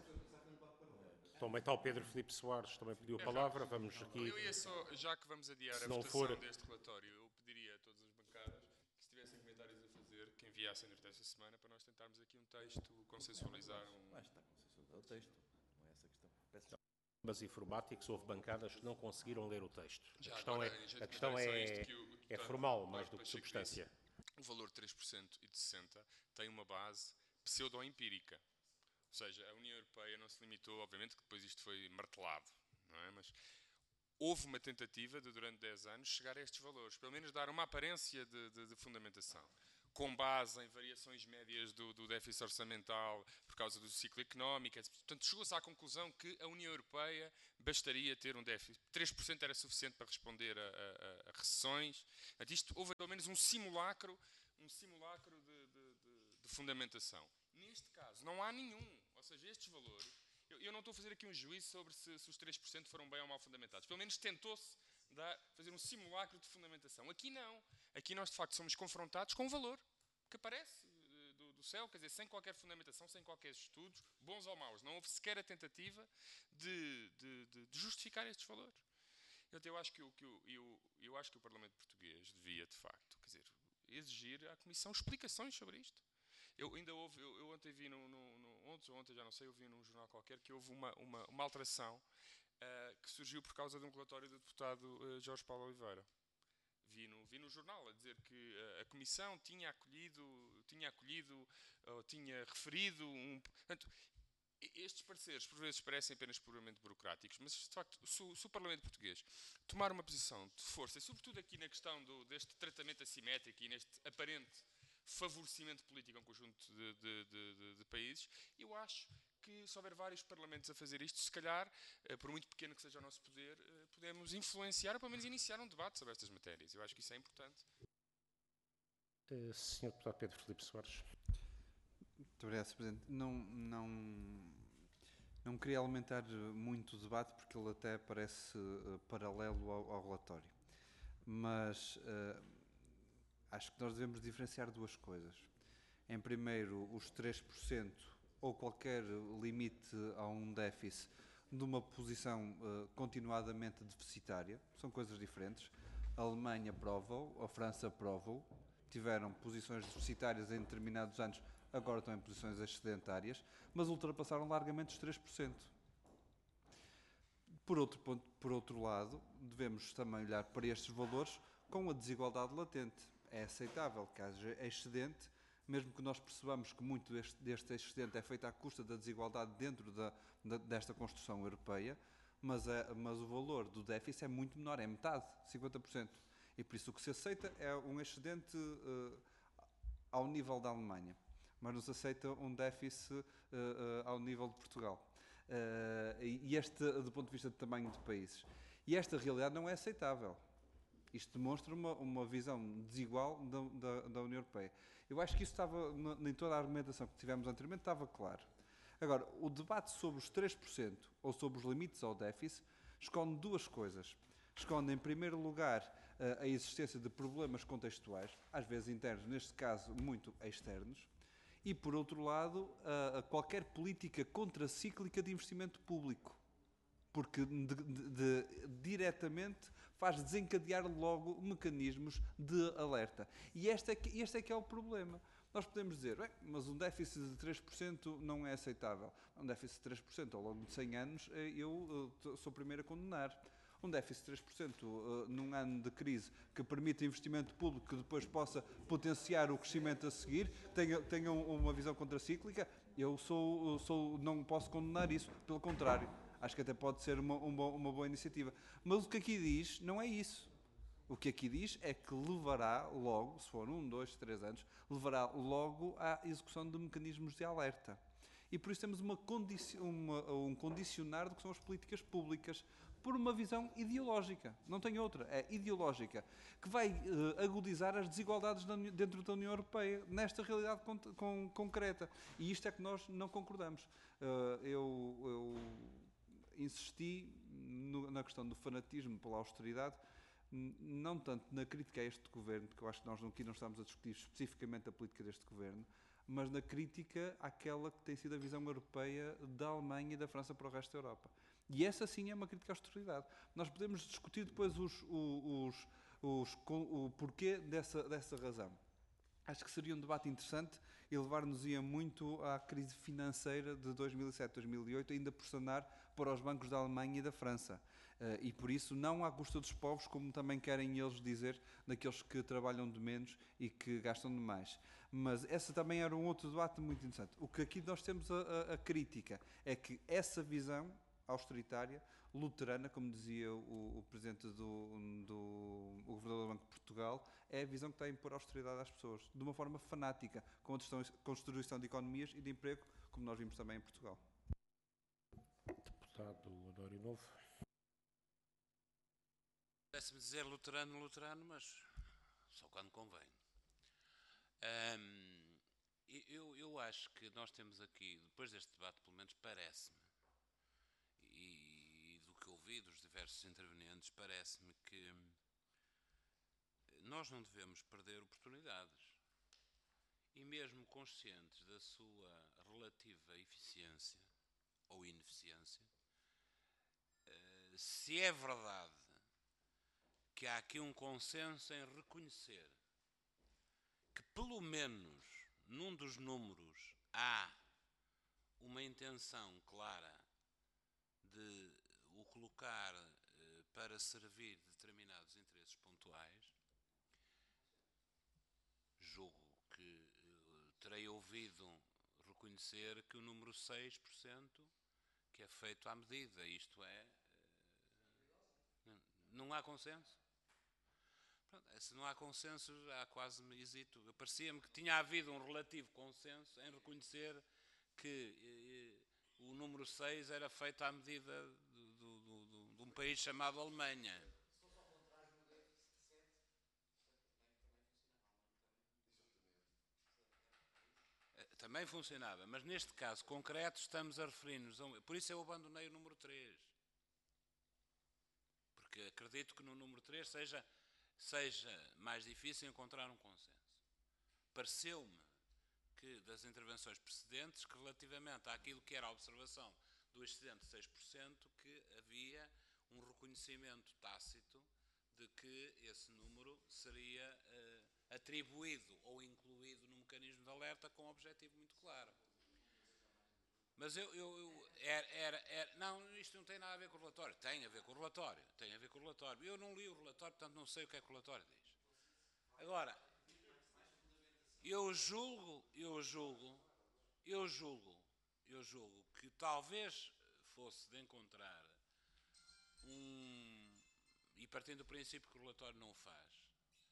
Também está o Pedro Filipe Soares, também pediu a palavra. Vamos aqui. Eu ia só, já que vamos adiar Se a não votação for- deste relatório, eu pediria a todas as bancadas que, se tivessem comentários a fazer, que enviassem durante esta semana para nós tentarmos aqui um texto, consensualizar um. Lá está, consensualizar o texto. Não é essa a questão. Peço Mas informáticos, houve bancadas que não conseguiram ler o texto. Já A questão, agora, é, em jeito a de questão comentário, é, só isto que o deputado é formal, Mário mais do que Pacheco substância. disse. O valor de três por cento e de sessenta por cento tem uma base pseudo-empírica. Ou seja, a União Europeia não se limitou, obviamente que depois isto foi martelado, não é? Mas houve uma tentativa de, durante dez anos, chegar a estes valores, pelo menos dar uma aparência de, de, de fundamentação, com base em variações médias do, do déficit orçamental por causa do ciclo económico. Portanto, chegou-se à conclusão que a União Europeia bastaria ter um déficit. três por cento era suficiente para responder a, a, a recessões. Portanto, isto, houve pelo menos um simulacro, um simulacro de, de, de, de fundamentação. Neste caso, não há nenhum. Ou seja, estes valores, eu, eu não estou a fazer aqui um juízo sobre se, se os três por cento foram bem ou mal fundamentados. Pelo menos tentou-se dar, fazer um simulacro de fundamentação. Aqui não. Aqui nós, de facto, somos confrontados com um valor que aparece do, do céu, quer dizer, sem qualquer fundamentação, sem qualquer estudos, bons ou maus. Não houve sequer a tentativa de, de, de, de justificar estes valores. Então, eu acho que o, que o, eu, eu acho que o Parlamento Português devia, de facto, quer dizer, exigir à Comissão explicações sobre isto. Eu ainda houve, eu, eu ontem vi, no, no, no, ontem ou ontem, já não sei, eu vi num jornal qualquer que houve uma, uma, uma alteração uh, que surgiu por causa de um relatório do deputado uh, Jorge Paulo Oliveira. Vi no, vi no jornal a dizer que uh, a Comissão tinha acolhido, tinha acolhido, ou tinha referido um... Portanto, estes pareceres, por vezes, parecem apenas puramente burocráticos, mas, de facto, se o, se o Parlamento Português tomar uma posição de força, e sobretudo aqui na questão do, deste tratamento assimétrico e neste aparente favorecimento político a um conjunto de, de, de, de países, eu acho que se houver vários parlamentos a fazer isto, se calhar, por muito pequeno que seja o nosso poder, podemos influenciar ou pelo menos iniciar um debate sobre estas matérias. Eu acho que isso é importante. Uh, senhor Deputado Pedro Filipe Soares. Muito obrigado, senhor Presidente. Não, não, não queria alimentar muito o debate, porque ele até parece uh, paralelo ao, ao relatório. Mas... Uh, Acho que nós devemos diferenciar duas coisas. Em primeiro, os três por cento ou qualquer limite a um déficit de uma posição uh, continuadamente deficitária. São coisas diferentes. A Alemanha aprova-o, a França aprova-o. Tiveram posições deficitárias em determinados anos, agora estão em posições excedentárias, mas ultrapassaram largamente os três por cento. Por outro, ponto, por outro lado, devemos também olhar para estes valores com a desigualdade latente. É aceitável que haja excedente, mesmo que nós percebamos que muito deste, deste excedente é feito à custa da desigualdade dentro da, da, desta construção europeia, mas, é, mas o valor do déficit é muito menor, é metade, cinquenta por cento. E por isso o que se aceita é um excedente uh, ao nível da Alemanha, mas não se aceita um déficit uh, uh, ao nível de Portugal. Uh, e este, do ponto de vista do tamanho de países. E esta realidade não é aceitável. Isto demonstra uma, uma visão desigual da, da, da União Europeia. Eu acho que isso estava, em toda a argumentação que tivemos anteriormente, estava claro. Agora, o debate sobre os três por cento ou sobre os limites ao déficit esconde duas coisas. Esconde, em primeiro lugar, a existência de problemas contextuais, às vezes internos, neste caso, muito externos, e, por outro lado, a, a qualquer política contracíclica de investimento público, porque de, de, de, diretamente faz desencadear logo mecanismos de alerta. E este é que, este é, que é o problema. Nós podemos dizer, bem, mas um déficit de três por cento não é aceitável. Um déficit de três por cento ao longo de cem anos, eu sou o primeiro a condenar. um déficit de três por cento uh, num ano de crise que permita investimento público que depois possa potenciar o crescimento a seguir, tenha, tenha uma visão contracíclica, eu sou, sou, não posso condenar isso, pelo contrário, acho que até pode ser uma, uma, uma boa iniciativa. Mas o que aqui diz não é isso. O que aqui diz é que levará logo, se for um, dois, três anos, levará logo à execução de mecanismos de alerta. E por isso temos uma condici uma, um condicionar do que são as políticas públicas por uma visão ideológica. Não tem outra, é ideológica, que vai uh, agudizar as desigualdades da, dentro da União Europeia, nesta realidade con con concreta. E isto é que nós não concordamos. Uh, eu, eu insisti no, na questão do fanatismo pela austeridade, não tanto na crítica a este governo, porque eu acho que nós aqui não estamos a discutir especificamente a política deste governo, mas na crítica àquela que tem sido a visão europeia da Alemanha e da França para o resto da Europa. E essa sim é uma crítica à austeridade. Nós podemos discutir depois os, os, os, o porquê dessa, dessa razão. Acho que seria um debate interessante e levar-nos-ia muito à crise financeira de dois mil e sete, dois mil e oito, ainda por sanar para os bancos da Alemanha e da França. Uh, e por isso não à custa dos povos, como também querem eles dizer, daqueles que trabalham de menos e que gastam de mais. Mas esse também era um outro debate muito interessante. O que aqui nós temos a, a, a crítica é que essa visão austeritária, luterana, como dizia o, o presidente do, do o governador do Banco de Portugal, é a visão que está a impor austeridade às pessoas, de uma forma fanática, com a destruição de economias e de emprego, como nós vimos também em Portugal. Deputado Adório Novo. Parece-me dizer luterano, luterano, mas só quando convém. Um, eu, eu acho que nós temos aqui, depois deste debate, pelo menos parece-me, e, e do que ouvi dos diversos intervenientes, parece-me que nós não devemos perder oportunidades. E mesmo conscientes da sua relativa eficiência ou ineficiência, se é verdade que há aqui um consenso em reconhecer que, pelo menos num dos números, há uma intenção clara de o colocar eh, para servir determinados interesses pontuais, julgo que eh, terei ouvido reconhecer que o número seis por cento que é feito à medida, isto é, eh, não há consenso. Se não há consenso, há quase me hesito. Parecia-me que tinha havido um relativo consenso em reconhecer que eh, o número seis era feito à medida de, de, de, de um país chamado Alemanha. Também funcionava, mas neste caso concreto estamos a referir-nos a um... Por isso eu abandonei o número três. Porque acredito que no número três seja... seja mais difícil encontrar um consenso. Pareceu-me que das intervenções precedentes, que relativamente àquilo que era a observação do excedente de seis por cento, que havia um reconhecimento tácito de que esse número seria uh, atribuído ou incluído no mecanismo de alerta com um objetivo muito claro. Mas eu, eu, eu era, era, era, não, isto não tem nada a ver com o relatório. Tem a ver com o relatório. Tem a ver com o relatório. Eu não li o relatório, portanto não sei o que é que o relatório diz. Agora, eu julgo, eu julgo, eu julgo, eu julgo que talvez fosse de encontrar um, e partindo do princípio que o relatório não o faz,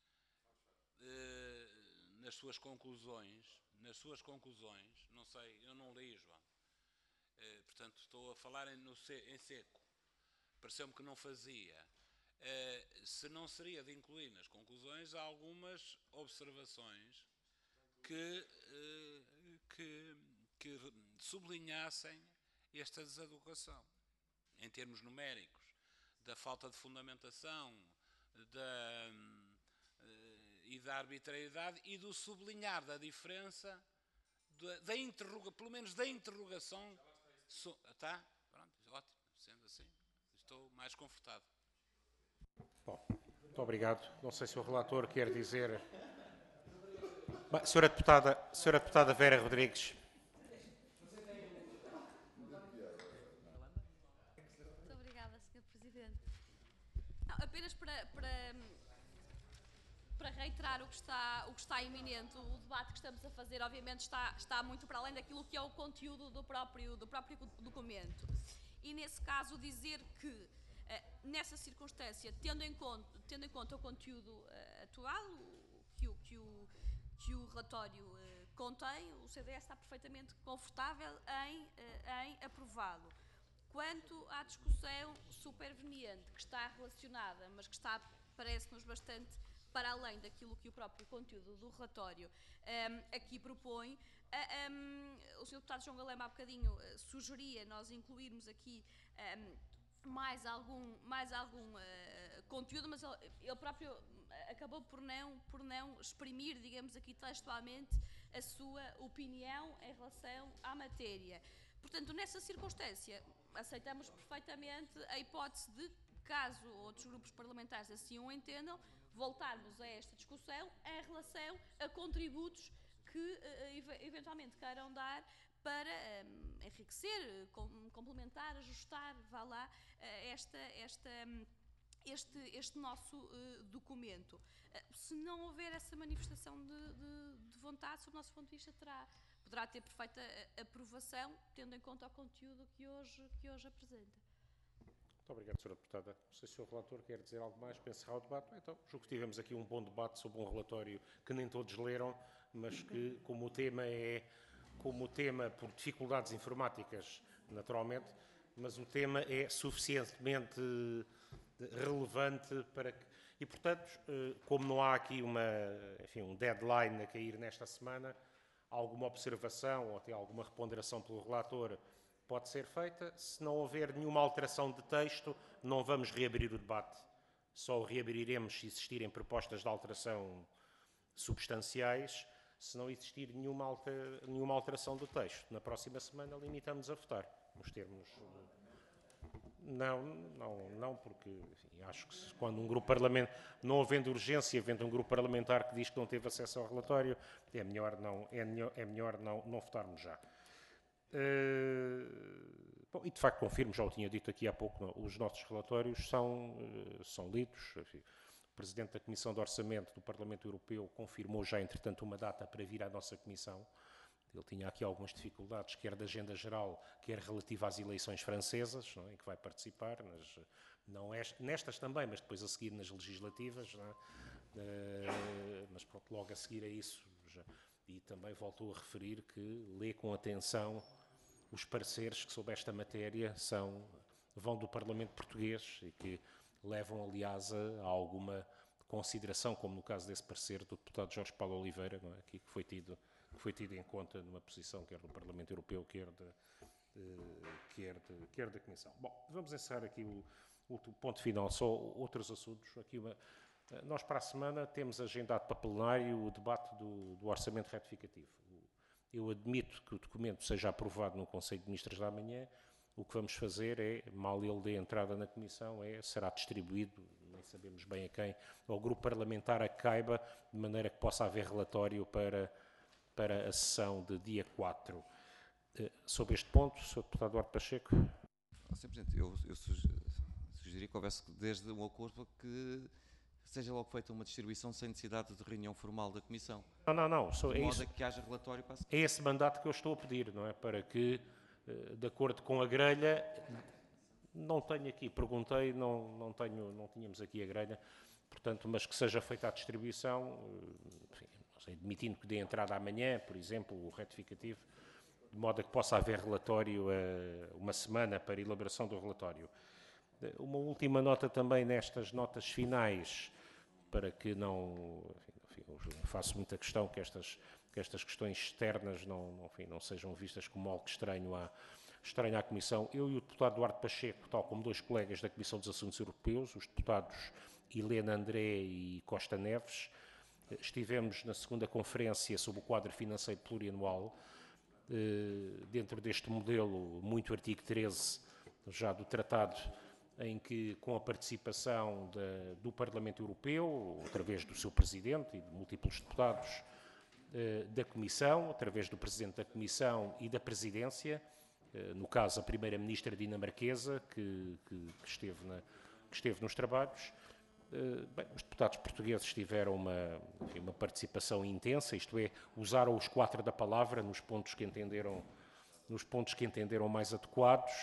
eh, nas suas conclusões, nas suas conclusões, não sei, eu não li, João. Uh, portanto, estou a falar em, no, em seco. Pareceu-me que não fazia. Uh, se não seria de incluir nas conclusões algumas observações que, uh, que, que sublinhassem esta desadequação, em termos numéricos, da falta de fundamentação da, uh, e da arbitrariedade e do sublinhar da diferença, da, da interroga, pelo menos da interrogação. So, tá? Pronto, ótimo. Sendo assim, estou mais confortado. Bom, muito obrigado. Não sei se o relator quer dizer... Bem, senhora Deputada, senhora Deputada Vera Rodrigues. Muito obrigada, senhor Presidente. Não, apenas para, para, para reiterar o que, está, o que está iminente, o debate que estamos a fazer, obviamente, está, está muito para além daquilo que é o conteúdo do próprio, do próprio documento. E, nesse caso, dizer que, nessa circunstância, tendo em conta, tendo em conta o conteúdo atual, que o, que o, que o relatório contém, o C D S está perfeitamente confortável em, em aprová-lo. Quanto à discussão superveniente, que está relacionada, mas que está, parece-nos, bastante para além daquilo que o próprio conteúdo do relatório um, aqui propõe, uh, um, o senhor Deputado João Galamba há bocadinho uh, sugeria nós incluirmos aqui um, mais algum, mais algum uh, conteúdo, mas ele, ele próprio acabou por não, por não exprimir, digamos aqui textualmente, a sua opinião em relação à matéria. Portanto, nessa circunstância, aceitamos perfeitamente a hipótese de, caso outros grupos parlamentares assim o entendam, voltarmos a esta discussão em relação a contributos que uh, eventualmente queiram dar para um, enriquecer, com, complementar, ajustar, vá lá, uh, esta, esta, um, este, este nosso uh, documento. Uh, se não houver essa manifestação de, de, de vontade, sob o nosso ponto de vista, terá, poderá ter perfeita aprovação, tendo em conta o conteúdo que hoje, que hoje apresenta. Muito obrigado, senhora Deputada. Não sei se o relator quer dizer algo mais para encerrar o debate. Então, julgo que tivemos aqui um bom debate sobre um relatório que nem todos leram, mas que, como o tema é, como o tema, por dificuldades informáticas, naturalmente, mas o tema é suficientemente relevante para que... E, portanto, como não há aqui uma, enfim, um deadline a cair nesta semana, alguma observação ou até alguma reponderação pelo relator pode ser feita. Se não houver nenhuma alteração de texto, não vamos reabrir o debate. Só o reabriremos se existirem propostas de alteração substanciais. Se não existir nenhuma, alter, nenhuma alteração do texto, na próxima semana limitamos a votar, nos termos... Não, não, não, porque enfim, acho que se, quando um grupo parlamentar, não havendo urgência, havendo um grupo parlamentar que diz que não teve acesso ao relatório, é melhor não, é melhor, é melhor não, não votarmos já. Uh, bom, e de facto confirmo, já o tinha dito aqui há pouco, não, os nossos relatórios são, uh, são lidos. Enfim, o Presidente da Comissão de Orçamento do Parlamento Europeu confirmou já, entretanto, uma data para vir à nossa Comissão. Ele tinha aqui algumas dificuldades, quer da agenda geral, quer relativa às eleições francesas, não é, em que vai participar, nas, não é, nestas também, mas depois a seguir nas legislativas, não é? Uh, mas pronto, logo a seguir a isso, já, e também voltou a referir que lê com atenção os pareceres que sobre esta matéria são, vão do Parlamento Português e que levam, aliás, a, a alguma consideração, como no caso desse parecer do deputado Jorge Paulo Oliveira, não é? Aqui, que foi tido que foi tido em conta numa posição quer do Parlamento Europeu, quer, de, de, quer, de, quer da Comissão. Bom, vamos encerrar aqui o, o ponto final, só outros assuntos. Aqui uma, nós para a semana temos agendado para plenário o debate do, do orçamento retificativo. Eu admito que o documento seja aprovado no Conselho de Ministros da manhã. O que vamos fazer é, mal ele dê entrada na Comissão, é, será distribuído, nem sabemos bem a quem, ao grupo parlamentar a que caiba, de maneira que possa haver relatório para... para a sessão de dia quatro. Uh, sobre este ponto, senhor Deputado Eduardo Pacheco. senhor Presidente, eu, eu sugeria que houvesse desde um acordo que seja logo feita uma distribuição sem necessidade de reunião formal da Comissão. Não, não, não. Só de é modo isso, a que haja relatório para a... É esse mandato que eu estou a pedir, não é? Para que, uh, de acordo com a grelha, não tenho aqui, perguntei, não, não, tenho, não tínhamos aqui a grelha, portanto, mas que seja feita a distribuição, uh, enfim, admitindo que dê entrada amanhã, por exemplo, o retificativo, de modo a que possa haver relatório, uh, uma semana para a elaboração do relatório. Uh, uma última nota também nestas notas finais, para que não, enfim, enfim, faço muita questão que estas, que estas questões externas não, não, enfim, não sejam vistas como algo estranho à, estranho à Comissão. Eu e o deputado Eduardo Pacheco, tal como dois colegas da Comissão dos Assuntos Europeus, os deputados Helena André e Costa Neves, estivemos na segunda conferência sobre o quadro financeiro plurianual, dentro deste modelo muito artigo treze já do tratado, em que com a participação de, do Parlamento Europeu, através do seu Presidente e de múltiplos deputados da Comissão, através do Presidente da Comissão e da Presidência, no caso a Primeira-Ministra dinamarquesa, que, que, que esteve na, que esteve nos trabalhos. Bem, os deputados portugueses tiveram uma, enfim, uma participação intensa, isto é, usaram os quatro da palavra nos pontos que entenderam, nos pontos que entenderam mais adequados.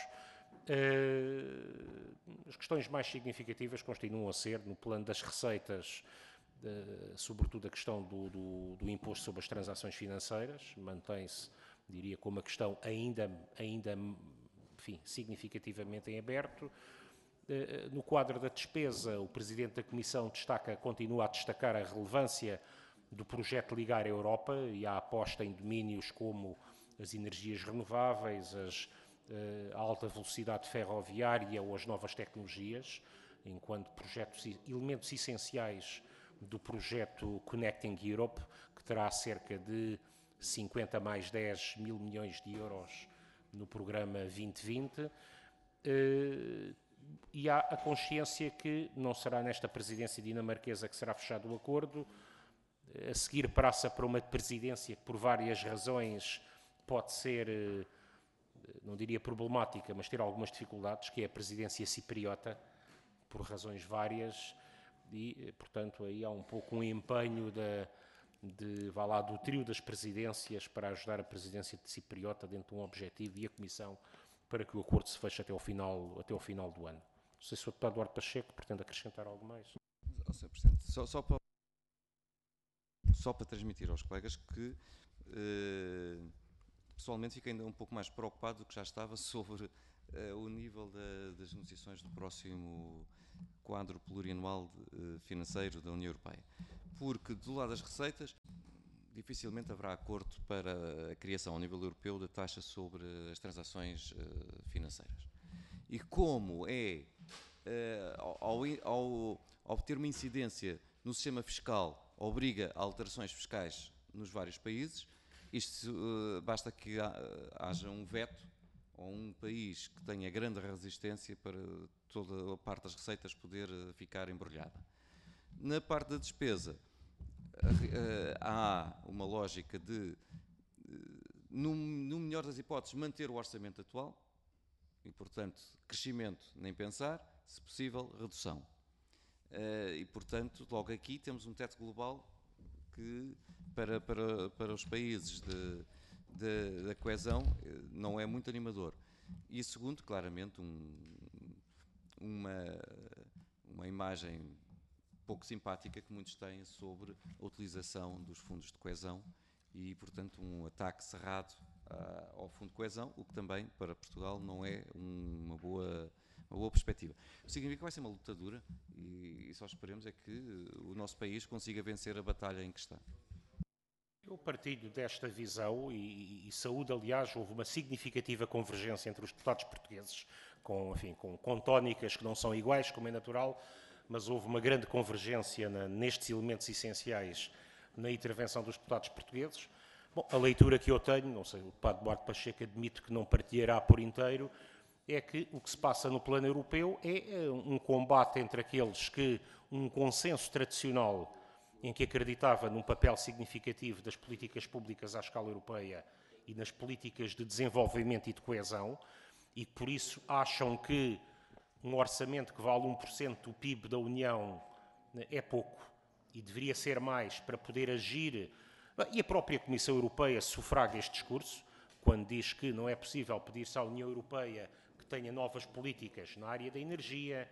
As questões mais significativas continuam a ser, no plano das receitas, sobretudo a questão do, do, do imposto sobre as transações financeiras, mantém-se, diria, como uma questão ainda, ainda enfim, significativamente em aberto. No quadro da despesa, o Presidente da Comissão destaca, continua a destacar a relevância do projeto Ligar a Europa e a aposta em domínios como as energias renováveis, as, a alta velocidade ferroviária ou as novas tecnologias, enquanto projetos, elementos essenciais do projeto Connecting Europe, que terá cerca de cinquenta mais dez mil milhões de euros no programa vinte vinte. E há a consciência que não será nesta presidência dinamarquesa que será fechado o acordo. A seguir passa para uma presidência que, por várias razões, pode ser, não diria problemática, mas ter algumas dificuldades, que é a presidência cipriota, por razões várias, e, portanto, aí há um pouco um empenho da, de, vá lá, do trio das presidências para ajudar a presidência de cipriota dentro de um objetivo e a Comissão para que o acordo se feche até ao final, até ao final do ano. Não sei se o deputado Duarte Pacheco pretende acrescentar algo mais. senhor Presidente, só, só, para, só para transmitir aos colegas que, eh, pessoalmente, fico ainda um pouco mais preocupado do que já estava sobre eh, o nível da, das negociações do próximo quadro plurianual de, financeiro da União Europeia. Porque, do lado das receitas, dificilmente haverá acordo para a criação ao nível europeu da taxa sobre as transações uh, financeiras. E como é, uh, ao, ao, ao ter uma incidência no sistema fiscal, obriga a alterações fiscais nos vários países, isto uh, basta que ha, haja um veto ou um país que tenha grande resistência para toda a parte das receitas poder uh, ficar embrulhada. Na parte da despesa, Uh, há uma lógica de, uh, no, no melhor das hipóteses, manter o orçamento atual e, portanto, crescimento nem pensar, se possível, redução. Uh, e, portanto, logo aqui temos um teto global que, para, para, para os países de, de, da coesão, não é muito animador. E, segundo, claramente, um, uma, uma imagem pouco simpática que muitos têm sobre a utilização dos fundos de coesão e, portanto, um ataque cerrado uh, ao fundo de coesão, o que também, para Portugal, não é uma boa, uma boa perspectiva. Significa que vai ser uma luta dura e, e só esperemos é que o nosso país consiga vencer a batalha em que está. Eu partilho desta visão e, e saúde, aliás, houve uma significativa convergência entre os deputados portugueses, com, enfim, com, com tónicas que não são iguais, como é natural, mas houve uma grande convergência na, nestes elementos essenciais na intervenção dos deputados portugueses. Bom, a leitura que eu tenho, não sei, o deputado Duarte Pacheco admite que não partilhará por inteiro, é que o que se passa no plano europeu é um combate entre aqueles que um consenso tradicional em que acreditava num papel significativo das políticas públicas à escala europeia e nas políticas de desenvolvimento e de coesão, e que por isso acham que um orçamento que vale um por cento do P I B da União é pouco e deveria ser mais para poder agir. E a própria Comissão Europeia sufraga este discurso, quando diz que não é possível pedir-se à União Europeia que tenha novas políticas na área da energia,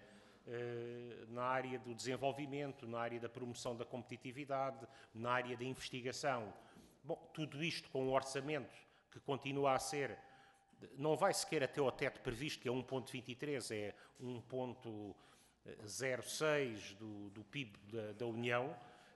na área do desenvolvimento, na área da promoção da competitividade, na área da investigação. Bom, tudo isto com um orçamento que continua a ser, não vai sequer até ao teto previsto, que é um ponto vinte e três, é um ponto zero seis do, do P I B da, da União,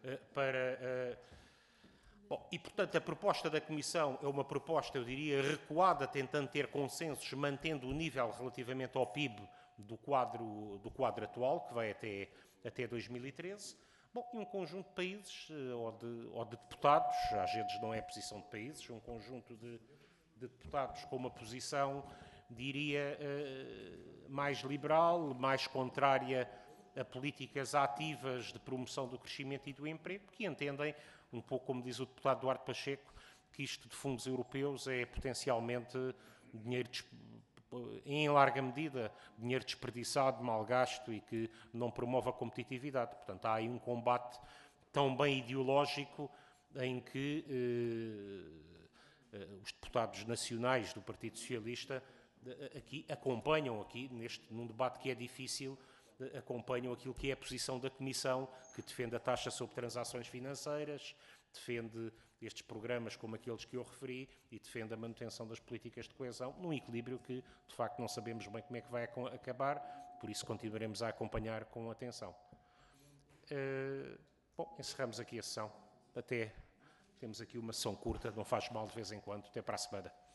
para... Bom, e, portanto, a proposta da Comissão é uma proposta, eu diria, recuada, tentando ter consensos, mantendo o nível relativamente ao P I B do quadro, do quadro atual, que vai até, até dois mil e treze. Bom, e um conjunto de países, ou de, ou de deputados, às vezes não é posição de países, um conjunto de, de deputados com uma posição, diria, mais liberal, mais contrária a políticas ativas de promoção do crescimento e do emprego, que entendem, um pouco como diz o deputado Duarte Pacheco, que isto de fundos europeus é potencialmente dinheiro em larga medida, dinheiro desperdiçado, mal gasto e que não promove a competitividade. Portanto, há aí um combate tão bem ideológico em que eh, eh, os deputados nacionais do Partido Socialista eh, aqui acompanham, aqui, neste, num debate que é difícil, eh, acompanham aquilo que é a posição da Comissão, que defende a taxa sobre transações financeiras, defende estes programas como aqueles que eu referi e defende a manutenção das políticas de coesão, num equilíbrio que, de facto, não sabemos bem como é que vai acabar, por isso continuaremos a acompanhar com atenção. Uh, bom, encerramos aqui a sessão. Até, temos aqui uma sessão curta, não faz mal de vez em quando. Até para a semana.